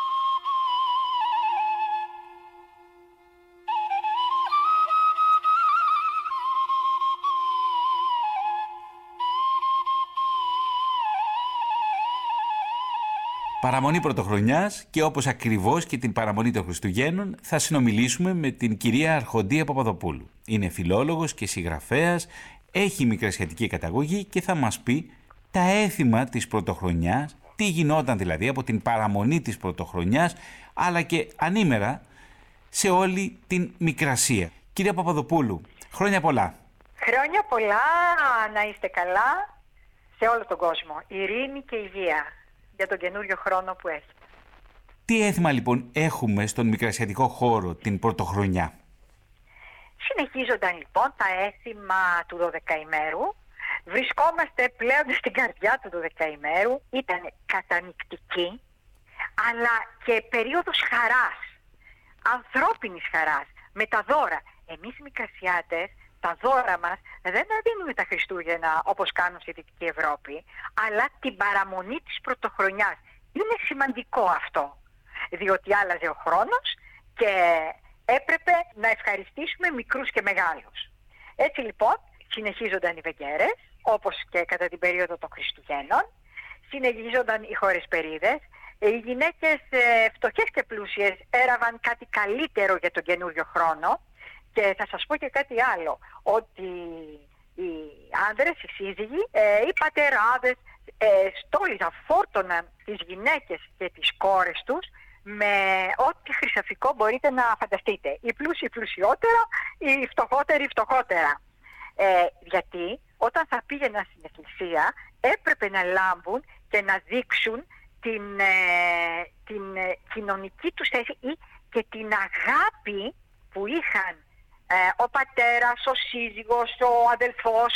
Παραμονή Πρωτοχρονιάς και όπως ακριβώς και την παραμονή των Χριστουγέννων θα συνομιλήσουμε με την κυρία Αρχοντία Παπαδοπούλου. Είναι φιλόλογος και συγγραφέας, έχει μικρασιατική καταγωγή και θα μας πει τα έθιμα της Πρωτοχρονιάς, τι γινόταν δηλαδή από την παραμονή της Πρωτοχρονιάς, αλλά και ανήμερα σε όλη την Μικρασία. Κυρία Παπαδοπούλου, χρόνια πολλά. Χρόνια πολλά, να είστε καλά σε όλο τον κόσμο. Ειρήνη και υγεία για τον καινούριο χρόνο που έχετε. Τι έθιμα λοιπόν έχουμε στον μικρασιατικό χώρο την Πρωτοχρονιά? Συνεχίζονταν λοιπόν τα έθιμα του 12ημέρου. Βρισκόμαστε πλέον στην καρδιά του 12ημέρου. Ήταν κατανυκτική, αλλά και περίοδος χαράς, ανθρώπινης χαράς, με τα δώρα. Εμείς οι μικρασιάτες, τα δώρα μας δεν τα δίνουμε τα Χριστούγεννα όπως κάνουν στη Δυτική Ευρώπη, αλλά την παραμονή της Πρωτοχρονιάς. Είναι σημαντικό αυτό, διότι άλλαζε ο χρόνος και έπρεπε να ευχαριστήσουμε μικρούς και μεγάλους. Έτσι λοιπόν συνεχίζονταν οι βεγγέρες, όπως και κατά την περίοδο των Χριστουγέννων, συνεχίζονταν οι χορεσπερίδες. Οι γυναίκες φτωχές και πλούσιες έραβαν κάτι καλύτερο για τον καινούριο χρόνο. Και θα σας πω και κάτι άλλο, ότι οι άνδρες, οι σύζυγοι, οι πατεράδες στόλιζαν, φόρτωναν τις γυναίκες και τις κόρες τους με ό,τι χρυσαφικό μπορείτε να φανταστείτε. Οι πλούσιοι πλουσιότερα, οι φτωχότεροι φτωχότερα. Γιατί όταν θα πήγαιναν στην εκκλησία έπρεπε να λάμπουν και να δείξουν την κοινωνική τους θέση ή και την αγάπη που είχαν ο πατέρας, ο σύζυγος, ο αδελφός,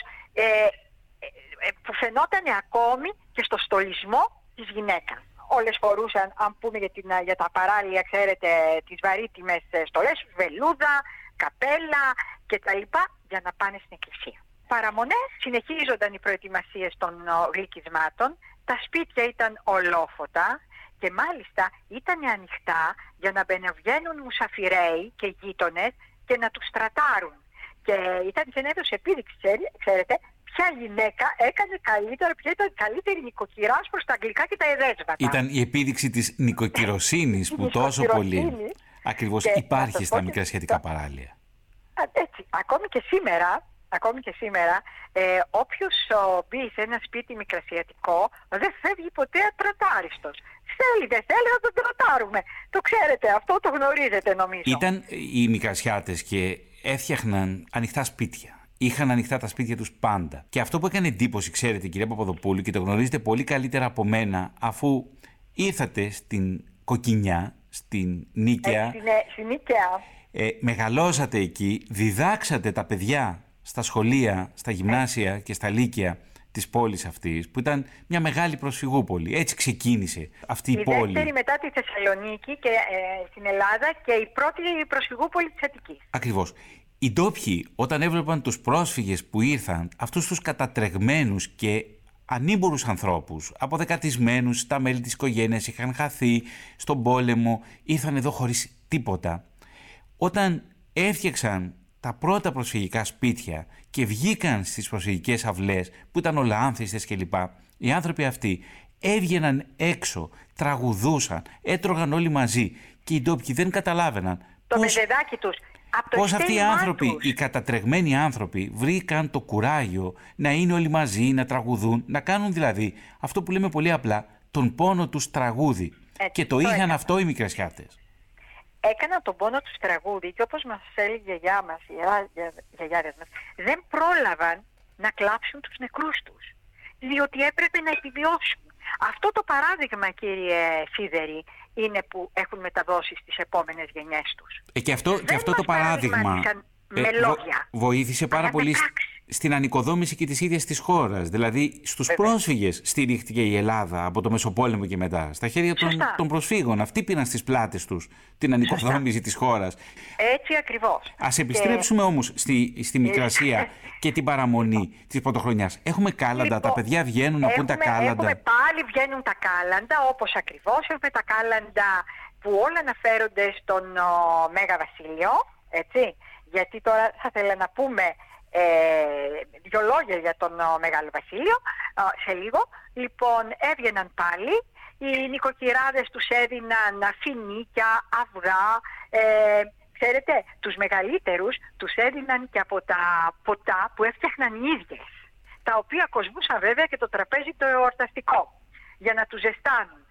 που φαινόταν ακόμη και στο στολισμό της γυναίκας. Όλες φορούσαν, αν πούμε για τα παράλια, ξέρετε, τις βαρύτιμες στολές, βελούδα, καπέλα κτλ. Για να πάνε στην εκκλησία. Παραμονές, συνεχίζονταν οι προετοιμασίες των γλυκισμάτων, τα σπίτια ήταν ολόφωτα και μάλιστα ήταν ανοιχτά για να μπαινεβγαίνουν μουσαφιρέοι και γείτονες και να τους στρατάρουν. Και ήταν και ένα είδος επίδειξη, ξέρετε, ποια γυναίκα έκανε καλύτερα, ποια ήταν καλύτερη νοικοκυράς προς τα αγγλικά και τα εδέσματα. Ήταν η επίδειξη της νοικοκυροσύνης που τόσο πολύ ακριβώς υπάρχει στα μικρασιατικά παράλια. Έτσι, ακόμη και σήμερα, όποιος μπει σε ένα σπίτι μικρασιατικό δεν φεύγει ποτέ ατρατάριστος. Θέλει, δεν θέλει να τον τρατάρουμε. Το ξέρετε, αυτό το γνωρίζετε νομίζω. Ήταν οι μικρασιάτες και έφτιαχναν ανοιχτά σπίτια. Είχαν ανοιχτά τα σπίτια τους πάντα. Και αυτό που έκανε εντύπωση, ξέρετε, κυρία Παπαδοπούλου, και το γνωρίζετε πολύ καλύτερα από μένα, αφού ήρθατε στην Κοκκινιά, στην Νίκαια. Στην Νίκαια. Μεγαλώσατε εκεί, διδάξατε τα παιδιά στα σχολεία, στα γυμνάσια και στα λύκεια της πόλης αυτής, που ήταν μια μεγάλη προσφυγούπολη. Έτσι ξεκίνησε αυτή η πόλη. Η δεύτερη μετά τη Θεσσαλονίκη και στην Ελλάδα και η πρώτη προσφυγούπολη της Αττικής. Ακριβώς. Οι ντόπιοι όταν έβλεπαν τους πρόσφυγες που ήρθαν, αυτούς τους κατατρεγμένους και ανήμπορους ανθρώπους, αποδεκατισμένους, τα μέλη της οικογένειας είχαν χαθεί στον πόλεμο, ήρθαν εδώ χωρίς τίποτα. Όταν έφτιαξαν τα πρώτα προσφυγικά σπίτια και βγήκαν στις προσφυγικές αυλές που ήταν όλα άνθιστες κλπ. Οι άνθρωποι αυτοί έβγαιναν έξω, τραγουδούσαν, έτρωγαν όλοι μαζί και οι ντόπιοι δεν καταλάβαιναν πώς αυτοί οι άνθρωποι, οι κατατρεγμένοι άνθρωποι, βρήκαν το κουράγιο να είναι όλοι μαζί, να τραγουδούν, να κάνουν δηλαδή αυτό που λέμε πολύ απλά, τον πόνο τους τραγούδι. Και το είχαν αυτό οι Μικρασιάτες. Έκαναν τον πόνο τους τραγούδι και όπως μας έλεγε η γιαγιά μας, οι γιαγιάδες μας, δεν πρόλαβαν να κλάψουν τους νεκρούς τους, διότι έπρεπε να επιβιώσουν. Αυτό το παράδειγμα, κύριε Σίδερη, είναι που έχουν μεταδώσει στις επόμενες γενιές τους. Και αυτό το παράδειγμα βοήθησε πάρα πολύ στην ανοικοδόμηση και της ίδιας της χώρας. Δηλαδή στους πρόσφυγες στηρίχτηκε η Ελλάδα από το Μεσοπόλεμο και μετά. Στα χέρια των προσφύγων. Αυτοί πήραν στις πλάτες τους την ανοικοδόμηση της χώρας. Έτσι ακριβώς. Ας επιστρέψουμε όμως στη Μικρασία και την παραμονή της Πρωτοχρονιάς. Έχουμε κάλαντα, λοιπόν, τα παιδιά βγαίνουν να πούν τα κάλαντα. Πάλι βγαίνουν τα κάλαντα, όπως ακριβώς έχουμε τα κάλαντα που όλα αναφέρονται στον Μέγα Βασίλειο, έτσι. Γιατί τώρα θα ήθελα να πούμε δυο λόγια για τον Μεγάλο Βασίλειο σε λίγο. Λοιπόν, έβγαιναν πάλι, οι νοικοκυράδες τους έδιναν φινίκια, αυγά, ξέρετε, τους μεγαλύτερους τους έδιναν και από τα ποτά που έφτιαχναν οι ίδιες, τα οποία κοσμούσαν βέβαια και το τραπέζι το εορταστικό, για να τους ζεστάνουν.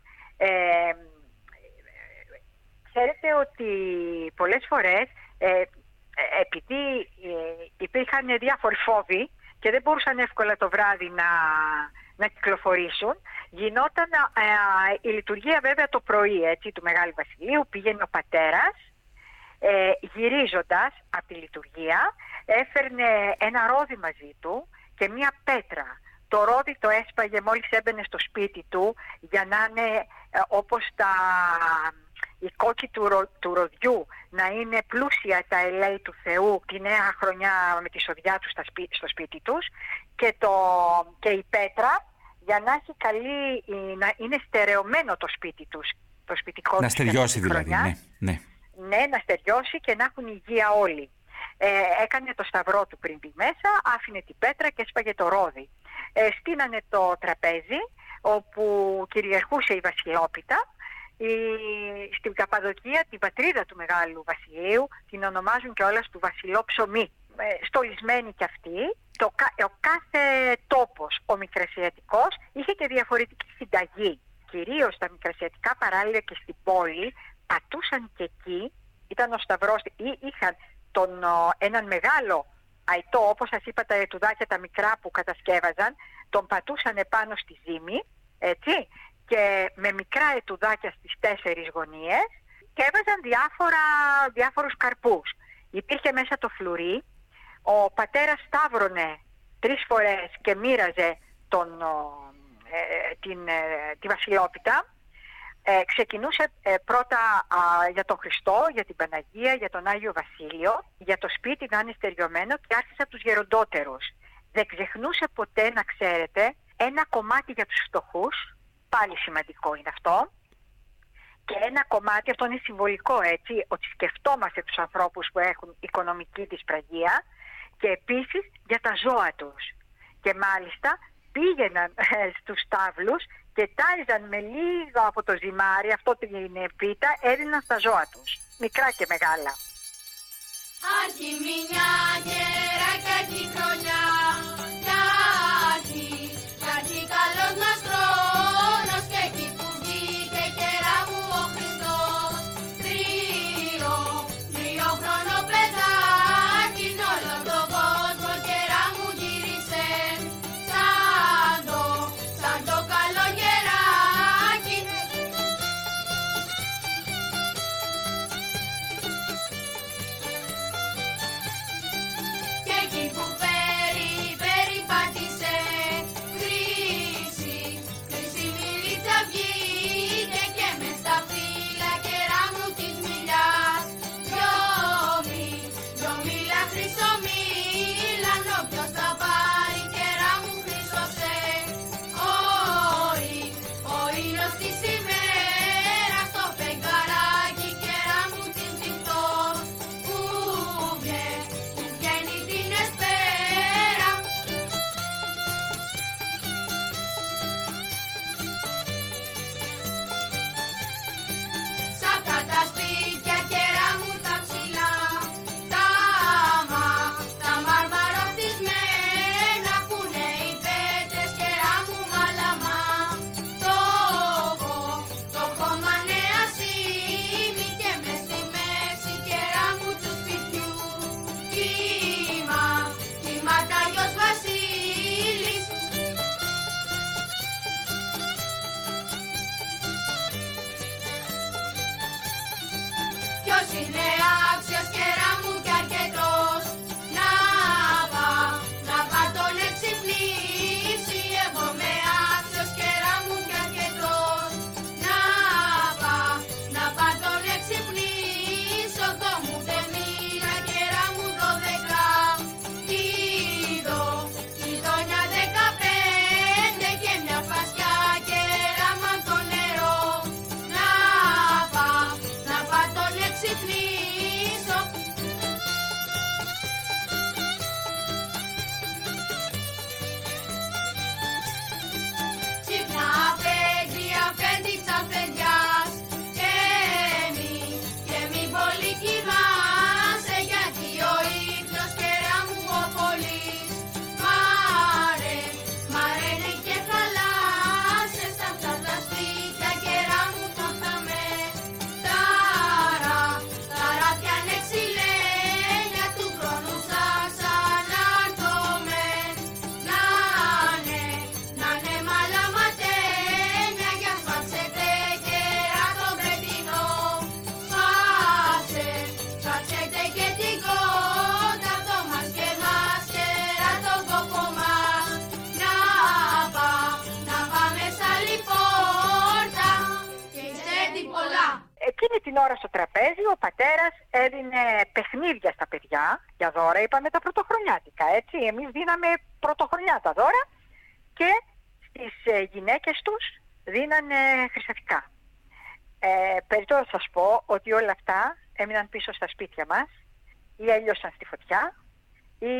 Ξέρετε ότι πολλές φορές επειδή υπήρχαν διάφοροι φόβοι και δεν μπορούσαν εύκολα το βράδυ να κυκλοφορήσουν, γινόταν η λειτουργία βέβαια το πρωί, έτσι, του Μεγάλου Βασιλείου. Πήγαινε ο πατέρας, γυρίζοντας από τη λειτουργία, έφερνε ένα ρόδι μαζί του και μία πέτρα. Το ρόδι το έσπαγε μόλις έμπαινε στο σπίτι του, για να είναι όπως η κόκκι του ροδιού, να είναι πλούσια τα ελέη του Θεού τη νέα χρονιά με τη σοδιά του στο σπίτι τους, και η πέτρα για να έχει να είναι στερεωμένο το σπίτι τους, το σπιτικό τους. Να στεριώσει δηλαδή, ναι. Ναι, να στεριώσει και να έχουν υγεία όλοι. Έκανε το σταυρό του πριν μπει μέσα, άφηνε την πέτρα και έσπαγε το ρόδι. Στείνανε το τραπέζι όπου κυριαρχούσε η Βασιλόπιτα. Στην Καπαδοκία, την πατρίδα του Μεγάλου Βασιλείου, την ονομάζουν κιόλας του Βασιλό Ψωμί. Στολισμένη κι αυτή. Ο κάθε τόπος, ο Μικρασιατικός, είχε και διαφορετική συνταγή. Κυρίως στα Μικρασιατικά παράλια και στην πόλη πατούσαν και εκεί, ήταν ο σταυρός, είχαν έναν μεγάλο αϊτό, όπως σας είπα, τα αιτουδάκια τα μικρά που κατασκεύαζαν, τον πατούσαν επάνω στη ζύμη, έτσι, και με μικρά αιτουδάκια στις 4 γωνίες, και έβαζαν διάφορους καρπούς. Υπήρχε μέσα το φλουρί, ο πατέρας σταύρωνε 3 φορές και μοίραζε τη Βασιλόπιτα. Ξεκινούσε πρώτα για τον Χριστό, για την Παναγία, για τον Άγιο Βασίλειο, για το σπίτι να είναι στεριωμένο, και άρχισε από τους γεροντότερους. Δεν ξεχνούσε ποτέ, να ξέρετε, ένα κομμάτι για τους φτωχούς, πάλι σημαντικό είναι αυτό, και ένα κομμάτι, αυτό είναι συμβολικό, έτσι, ότι σκεφτόμαστε τους ανθρώπους που έχουν οικονομική δυσπραγία, και επίσης για τα ζώα τους. Και μάλιστα πήγαιναν στους στάβλους και τάιζαν με λίγο από το ζυμάρι, αυτό την πίτα, έδιναν στα ζώα τους, μικρά και μεγάλα. Αρχιμηνιά, γεράκια τη χρονιά, κάτι καλός μας χρόνος, και εκεί που βγήκε κερά μου ο Χριστός. Τρίο χρόνο παιδάκι, όλο τον κόσμο κερά μου γύρισε, σαν το καλογεράκι. Και εκεί που φέρει ώρα στο τραπέζι ο πατέρας έδινε παιχνίδια στα παιδιά, για δώρα είπαμε τα πρωτοχρονιάτικα, έτσι. Εμείς δίναμε πρωτοχρονιά τα δώρα και στις γυναίκες τους δίνανε χρυσαφικά. Περιττό θα σας πω ότι όλα αυτά έμειναν πίσω στα σπίτια μας ή έλειωσαν στη φωτιά ή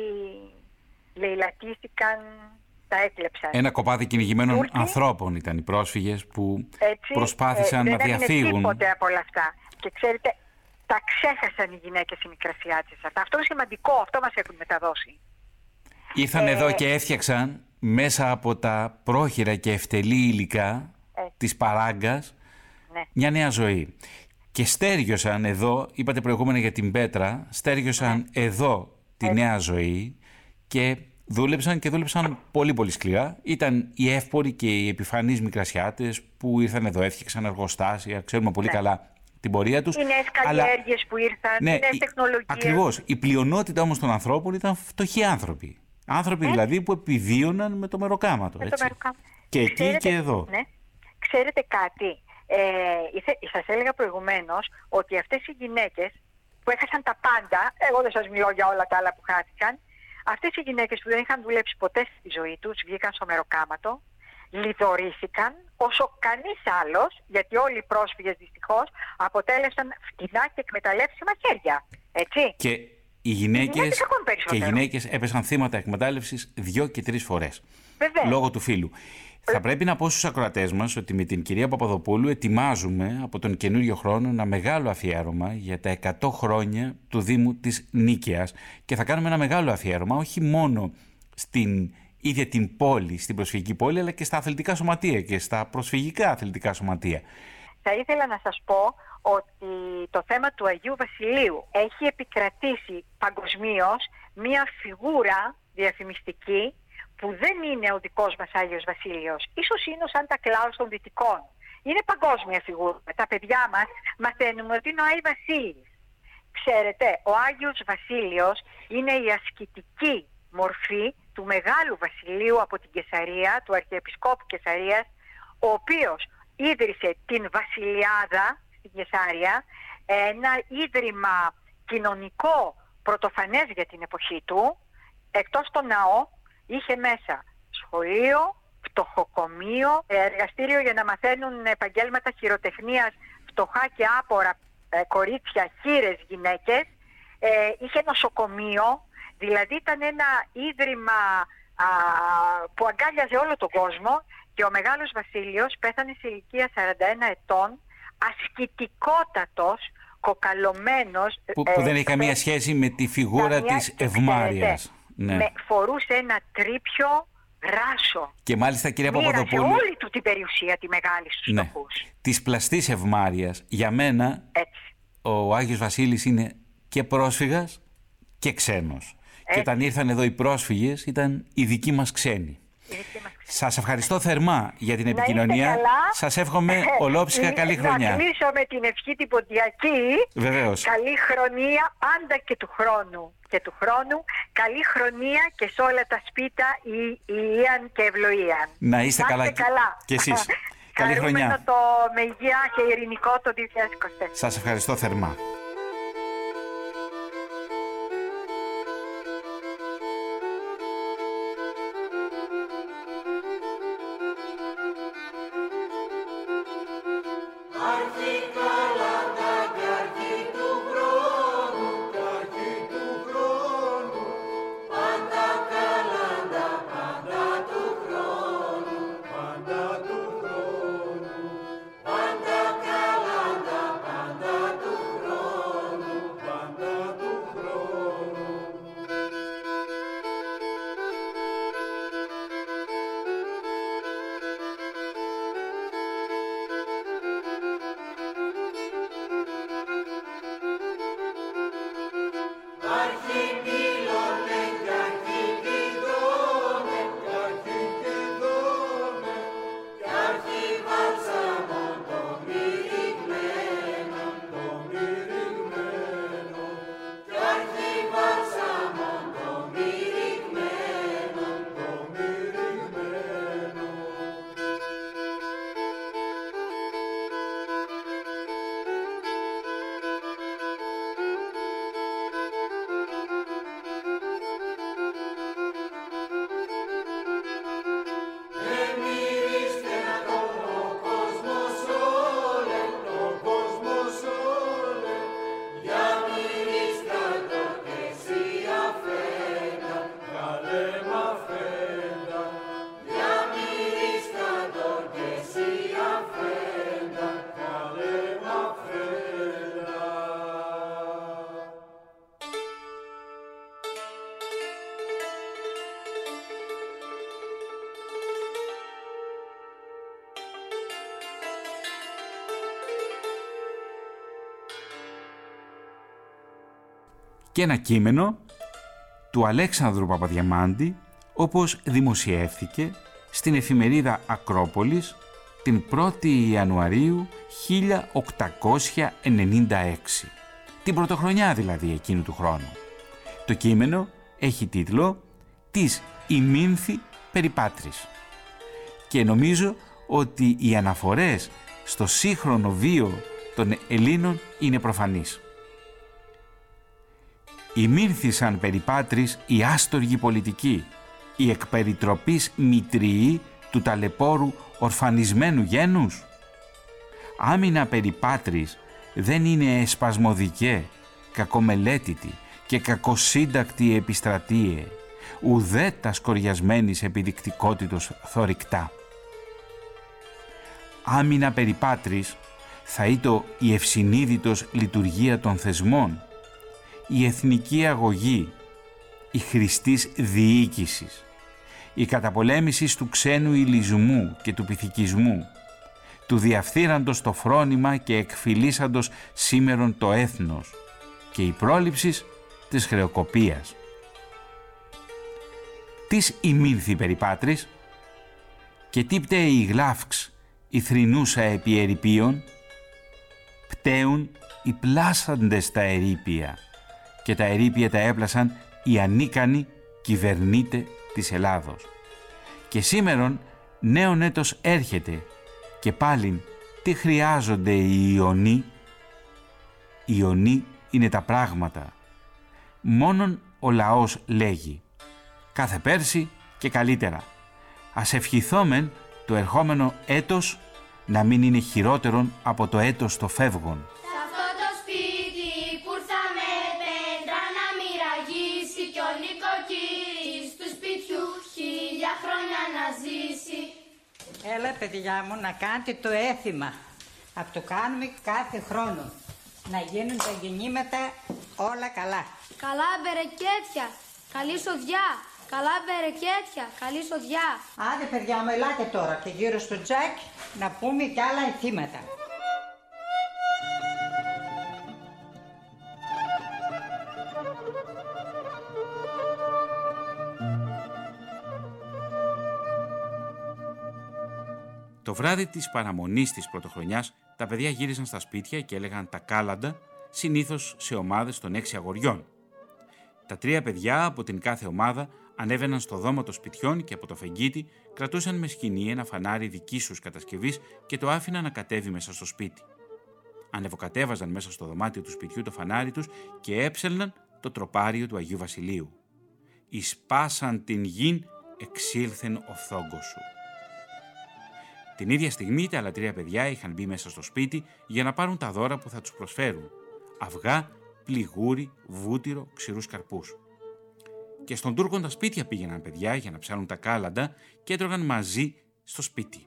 λαιλατίστηκαν, τα έκλεψαν. Ένα κοπάδι κυνηγημένων ανθρώπων ήταν οι πρόσφυγες που προσπάθησαν να διαφύγουν. Δεν έμεινε τίποτε από όλα αυτά. Και ξέρετε, τα ξέχασαν οι γυναίκες οι Μικρασιάτες αυτά. Αυτό είναι σημαντικό, αυτό μας έχουν μεταδώσει. Ήρθαν εδώ και έφτιαξαν μέσα από τα πρόχειρα και ευτελή υλικά της παράγκας μια νέα ζωή. Και στέργιωσαν εδώ, είπατε προηγούμενα για την πέτρα, στέργιωσαν εδώ τη νέα ζωή και δούλεψαν πολύ πολύ σκληρά. Ήταν οι εύποροι και οι επιφανείς Μικρασιάτες που ήρθαν εδώ, έφτιαξαν εργοστάσια, ξέρουμε πολύ καλά την πορεία τους. Οι νέες καλλιέργειες που ήρθαν, οι νέες τεχνολογίες. Ακριβώς. Η πλειονότητα όμως των ανθρώπων ήταν φτωχοί άνθρωποι. Άνθρωποι δηλαδή που επιδίωναν με το μεροκάματο. Και εκεί και εδώ. Ναι. Ξέρετε κάτι, σας έλεγα προηγουμένως ότι αυτές οι γυναίκες που έχασαν τα πάντα, εγώ δεν σας μιλώ για όλα τα άλλα που χάθηκαν, αυτές οι γυναίκες που δεν είχαν δουλέψει ποτέ στη ζωή τους, βγήκαν στο μεροκάματο, λιδωρήθηκαν όσο κανείς άλλος, γιατί όλοι οι πρόσφυγες δυστυχώς αποτέλεσαν φτηνά και εκμεταλλεύσιμα χέρια. Έτσι. Και οι γυναίκες έπεσαν θύματα εκμετάλλευσης 2 και 3 φορές. Βεβαίως. Λόγω του φύλου. Θα πρέπει να πω στους ακροατές μας ότι με την κυρία Παπαδοπούλου ετοιμάζουμε από τον καινούριο χρόνο ένα μεγάλο αφιέρωμα για τα 100 χρόνια του Δήμου της Νίκαιας και θα κάνουμε ένα μεγάλο αφιέρωμα όχι μόνο στην ίδια την πόλη, στην προσφυγική πόλη, αλλά και στα αθλητικά σωματεία και στα προσφυγικά αθλητικά σωματεία. Θα ήθελα να σας πω ότι το θέμα του Αγίου Βασιλείου έχει επικρατήσει παγκοσμίως μία φιγούρα διαφημιστική που δεν είναι ο δικός μας Άγιος Βασίλειος. Ίσως είναι ο Σάντα Κλάους των Δυτικών. Είναι παγκόσμια φιγούρα. Τα παιδιά μας μαθαίνουμε ότι είναι ο Άγιος Βασίλης. Ξέρετε, ο Άγιος Βασίλειος είναι η ασκητική μορφή του Μεγάλου Βασιλείου από την Κεσαρία, του Αρχιεπισκόπου Κεσαρίας, ο οποίος ίδρυσε την Βασιλιάδα στην Κεσάρια, ένα ίδρυμα κοινωνικό πρωτοφανές για την εποχή του. Εκτός το ναό είχε μέσα σχολείο, φτωχοκομείο, εργαστήριο για να μαθαίνουν επαγγέλματα χειροτεχνίας φτωχά και άπορα κορίτσια, χήρες γυναίκες. Είχε νοσοκομείο, δηλαδή ήταν ένα ίδρυμα που αγκάλιαζε όλο τον κόσμο και ο Μεγάλος Βασίλειος πέθανε σε ηλικία 41 ετών, ασκητικότατος, κοκαλωμένος. Που δεν έχει καμία σχέση με τη φιγούρα της ευμάρειας. Ναι. Φορούσε ένα τρίπιο ράσο. Και μάλιστα κυρία Παπαδοπούλου, όλη του την περιουσία τη μεγάλη στους φτωχούς. Της πλαστής ευμάρειας. Για μένα ο Άγιος Βασίλης είναι και πρόσφυγας και ξένος. Και όταν ήρθαν εδώ οι πρόσφυγες ήταν οι δικοί μας ξένοι. Σας ευχαριστώ θερμά για την επικοινωνία. Σας εύχομαι ολόψυχα καλή χρονιά. Να κλείσω με την ευχή την ποντιακή. Βεβαίως. Καλή χρονία πάντα και του χρόνου. Καλή χρονία και σε όλα τα σπίτα υγεία και ευλογία. Να είστε καλά και εσείς. Καλή χρονιά. Με υγεία και ειρηνικό το 2024. Σας ευχαριστώ θερμά. και ένα κείμενο του Αλέξανδρου Παπαδιαμάντη, όπως δημοσιεύθηκε στην εφημερίδα Ακρόπολης την 1η Ιανουαρίου 1896, την πρωτοχρονιά δηλαδή εκείνου του χρόνου. Το κείμενο έχει τίτλο «Της ημίνθη περιπάτρις» και νομίζω ότι οι αναφορές στο σύγχρονο βίο των Ελλήνων είναι προφανείς. «Ημίνθησαν περιπάτρις οι άστοργοι πολιτικοί, οι εκπεριτροπής μητριοί του ταλαιπώρου ορφανισμένου γένους. Άμυνα περιπάτρις δεν είναι εσπασμωδικέ, κακομελέτητη και κακοσύντακτη επιστρατείε, ουδέτα σκοριασμένης επιδεικτικότητος θωρηκτά. Άμυνα περιπάτρις θα ήτο η ευσυνείδητος λειτουργία των θεσμών, η εθνική αγωγή, η χρηστής διοίκησης, η καταπολέμηση του ξένου ηλισμού και του πυθικισμού, του διαφθείραντος το φρόνημα και εκφυλίσαντος σήμερον το έθνος και η πρόληψη της χρεοκοπίας. Τις ημίνθη περιπάτρις και τι πταίει η γλάφξ η θρηνούσα επί ερειπίων, πταίουν οι πλάσαντες τα ερείπια και τα ερείπια τα έπλασαν οι ανίκανοι κυβερνήτε της Ελλάδος. Και σήμερον νέον έτος έρχεται και πάλιν τι χρειάζονται οι Ιωνοί. Οι Ιωνοί είναι τα πράγματα. Μόνον ο λαός λέγει κάθε πέρσι και καλύτερα. Ας ευχηθόμεν το ερχόμενο έτος να μην είναι χειρότερον από το έτος το φεύγον. Σ' αυτό το σπίτι που ήρθαμε πέτρα να μοιραγήσει κι ο νοικοκύρης του σπιτιού 1000 χρόνια να ζήσει. Έλα παιδιά μου να κάνετε το έθιμα. Αυτό το κάνουμε κάθε χρόνο. Να γίνουν τα γεννήματα όλα καλά. Καλά μπερεκέτια, καλή σοδιά. Καλά μπερεκέτια, καλή σοδιά. Άντε παιδιά μου, ελάτε τώρα και γύρω στο τζακ να πούμε κι άλλα εθήματα. Το βράδυ της παραμονής της πρωτοχρονιάς, τα παιδιά γύριζαν στα σπίτια και έλεγαν τα κάλαντα, συνήθως σε ομάδες των 6 αγοριών. Τα 3 παιδιά από την κάθε ομάδα ανέβαιναν στο δώμα των σπιτιών και από το φεγγίτι κρατούσαν με σκοινί ένα φανάρι δικής τους κατασκευής και το άφηναν να κατέβει μέσα στο σπίτι. Ανεβοκατέβαζαν μέσα στο δωμάτιο του σπιτιού το φανάρι τους και έψελναν το τροπάριο του Αγίου Βασιλείου. «Ισπάσαν την γην, εξήλθεν ο φθόγκος σου». Την ίδια στιγμή τα άλλα 3 παιδιά είχαν μπει μέσα στο σπίτι για να πάρουν τα δώρα που θα τους προσφέρουν: αυγά, πληγούρι, βούτυρο, ξηρούς καρπούς. Και στον Τούρκον τα σπίτια πήγαιναν παιδιά για να ψάλουν τα κάλαντα και έτρωγαν μαζί στο σπίτι.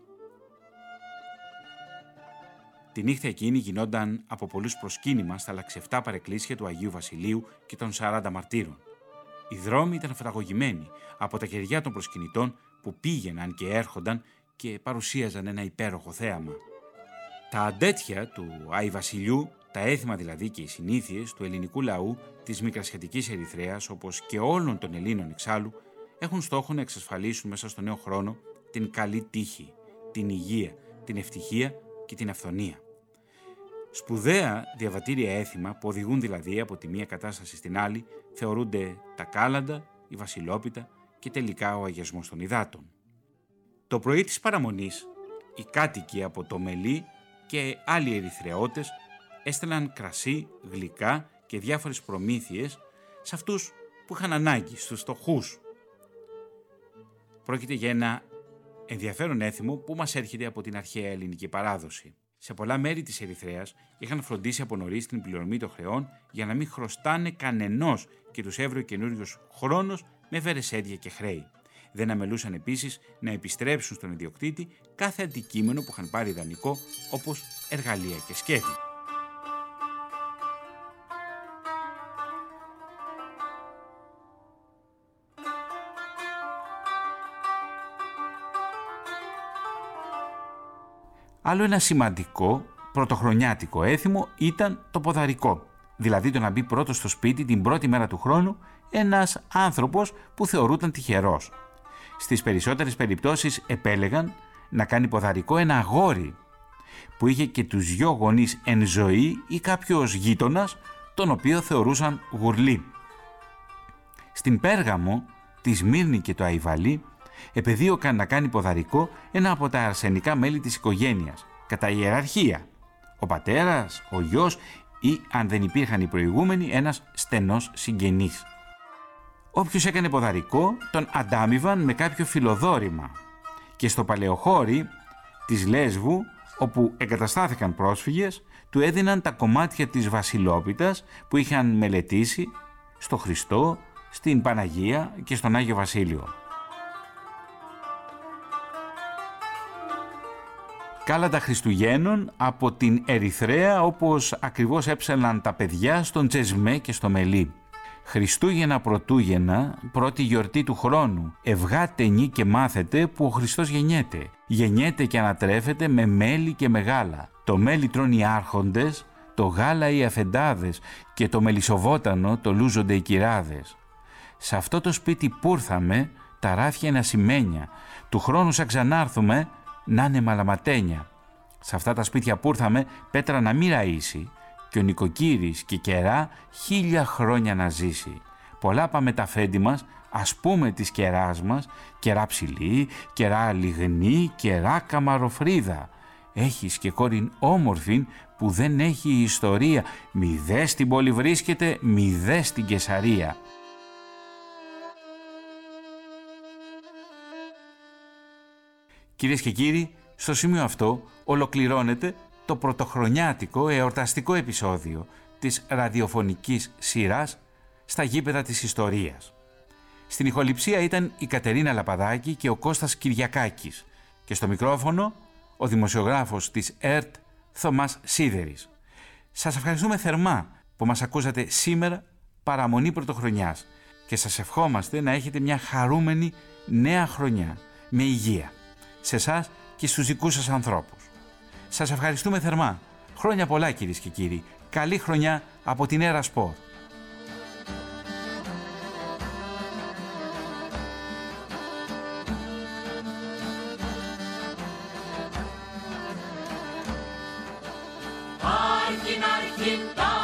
Τη νύχτα εκείνη γινόταν από πολλούς προσκύνημα στα λαξεφτά παρεκκλήσια του Αγίου Βασιλείου και των 40 μαρτύρων. Οι δρόμοι ήταν φραγωγημένοι από τα κεριά των προσκυνητών που πήγαιναν και έρχονταν και παρουσίαζαν ένα υπέροχο θέαμα. Τα αντέτια του Άι Βασιλιού, τα έθιμα δηλαδή και οι συνήθειες του ελληνικού λαού της Μικρασιατικής Ερυθρέας, όπως και όλων των Ελλήνων εξάλλου, έχουν στόχο να εξασφαλίσουν μέσα στο νέο χρόνο την καλή τύχη, την υγεία, την ευτυχία και την αυθονία. Σπουδαία διαβατήρια έθιμα που οδηγούν δηλαδή από τη μία κατάσταση στην άλλη θεωρούνται τα κάλαντα, η βασιλόπιτα και τελικά ο αγιασμός των υδάτων. Το πρωί της παραμονής, οι κάτοικοι από το Μελί και άλλοι Ερυθρεώτες έστελναν κρασί, γλυκά και διάφορες προμήθειες σε αυτούς που είχαν ανάγκη, στους φτωχούς. Πρόκειται για ένα ενδιαφέρον έθιμο που μας έρχεται από την αρχαία ελληνική παράδοση. Σε πολλά μέρη της Ερυθρέας είχαν φροντίσει από νωρίς την πληρωμή των χρεών για να μην χρωστάνε κανενός και τους έβρε ο καινούριος χρόνος με βερεσέδια και χρέη. Δεν αμελούσαν επίσης να επιστρέψουν στον ιδιοκτήτη κάθε αντικείμενο που είχαν πάρει δανεικό, όπως εργαλεία και σκεύη. Άλλο ένα σημαντικό πρωτοχρονιάτικο έθιμο ήταν το ποδαρικό, δηλαδή το να μπει πρώτος στο σπίτι την πρώτη μέρα του χρόνου ένας άνθρωπος που θεωρούταν τυχερός. Στις περισσότερες περιπτώσεις επέλεγαν να κάνει ποδαρικό ένα αγόρι που είχε και τους δυο γονείς εν ζωή ή κάποιος γείτονας τον οποίο θεωρούσαν γουρλί. Στην Πέργαμο, τη Σμύρνη και το Αϊβαλί επεδίωκαν να κάνει ποδαρικό ένα από τα αρσενικά μέλη της οικογένειας, κατά ιεραρχία. Ο πατέρας, ο γιος ή, αν δεν υπήρχαν οι προηγούμενοι, ένας στενός συγγενής. Όποιος έκανε ποδαρικό τον αντάμιβαν με κάποιο φιλοδόρημα και στο παλαιοχώρι της Λέσβου, όπου εγκαταστάθηκαν πρόσφυγες, του έδιναν τα κομμάτια της βασιλόπιτας που είχαν μελετήσει στο Χριστό, στην Παναγία και στον Άγιο Βασίλειο. Κάλαντα Χριστουγέννων από την Ερυθρέα, όπως ακριβώς έψαλαν τα παιδιά στον Τσεσμέ και στο Μελί. Χριστούγεννα Πρωτούγεννα, πρώτη γιορτή του χρόνου. Ευγάτε νη και μάθετε που ο Χριστός γεννιέται. Γεννιέται και ανατρέφεται με μέλι και μεγάλα. Το μέλι τρώνε οι άρχοντες, το γάλα οι αφεντάδες και το μελισσοβότανο το λούζονται οι κυράδες. Σε αυτό το σπίτι πούρθαμε, τα ράφια είναι ασημένια. Του χρόνου σαν ξανάρθουμε, να είναι μαλαματένια. Σε αυτά τα σπίτια πούρθαμε, πέτρα να μην ραΐσει και ο νοικοκύρης και κερά 1000 χρόνια να ζήσει. Πολλά πάμε τα φέντη μας, ας πούμε της κεράς μας, κερά ψηλή, κερά λιγνή, κερά καμαροφρίδα. Έχεις και κόρην όμορφην που δεν έχει ιστορία, μη δε στην πόλη βρίσκεται, μη δε στην Κεσαρία. Κυρίες και κύριοι, στο σημείο αυτό ολοκληρώνεται το πρωτοχρονιάτικο εορταστικό επεισόδιο της ραδιοφωνικής σειράς «Στα γήπεδα της ιστορίας». Στην ηχοληψία ήταν η Κατερίνα Λαπαδάκη και ο Κώστας Κυριακάκης και στο μικρόφωνο ο δημοσιογράφος της ΕΡΤ Θωμάς Σίδερης. Σας ευχαριστούμε θερμά που μας ακούσατε σήμερα παραμονή πρωτοχρονιάς και σας ευχόμαστε να έχετε μια χαρούμενη νέα χρονιά με υγεία σε εσάς και στους δικούς σας ανθρώπους. Σας ευχαριστούμε θερμά. Χρόνια πολλά κυρίες και κύριοι. Καλή χρονιά από την Έρα Σπορ. Αρχιν,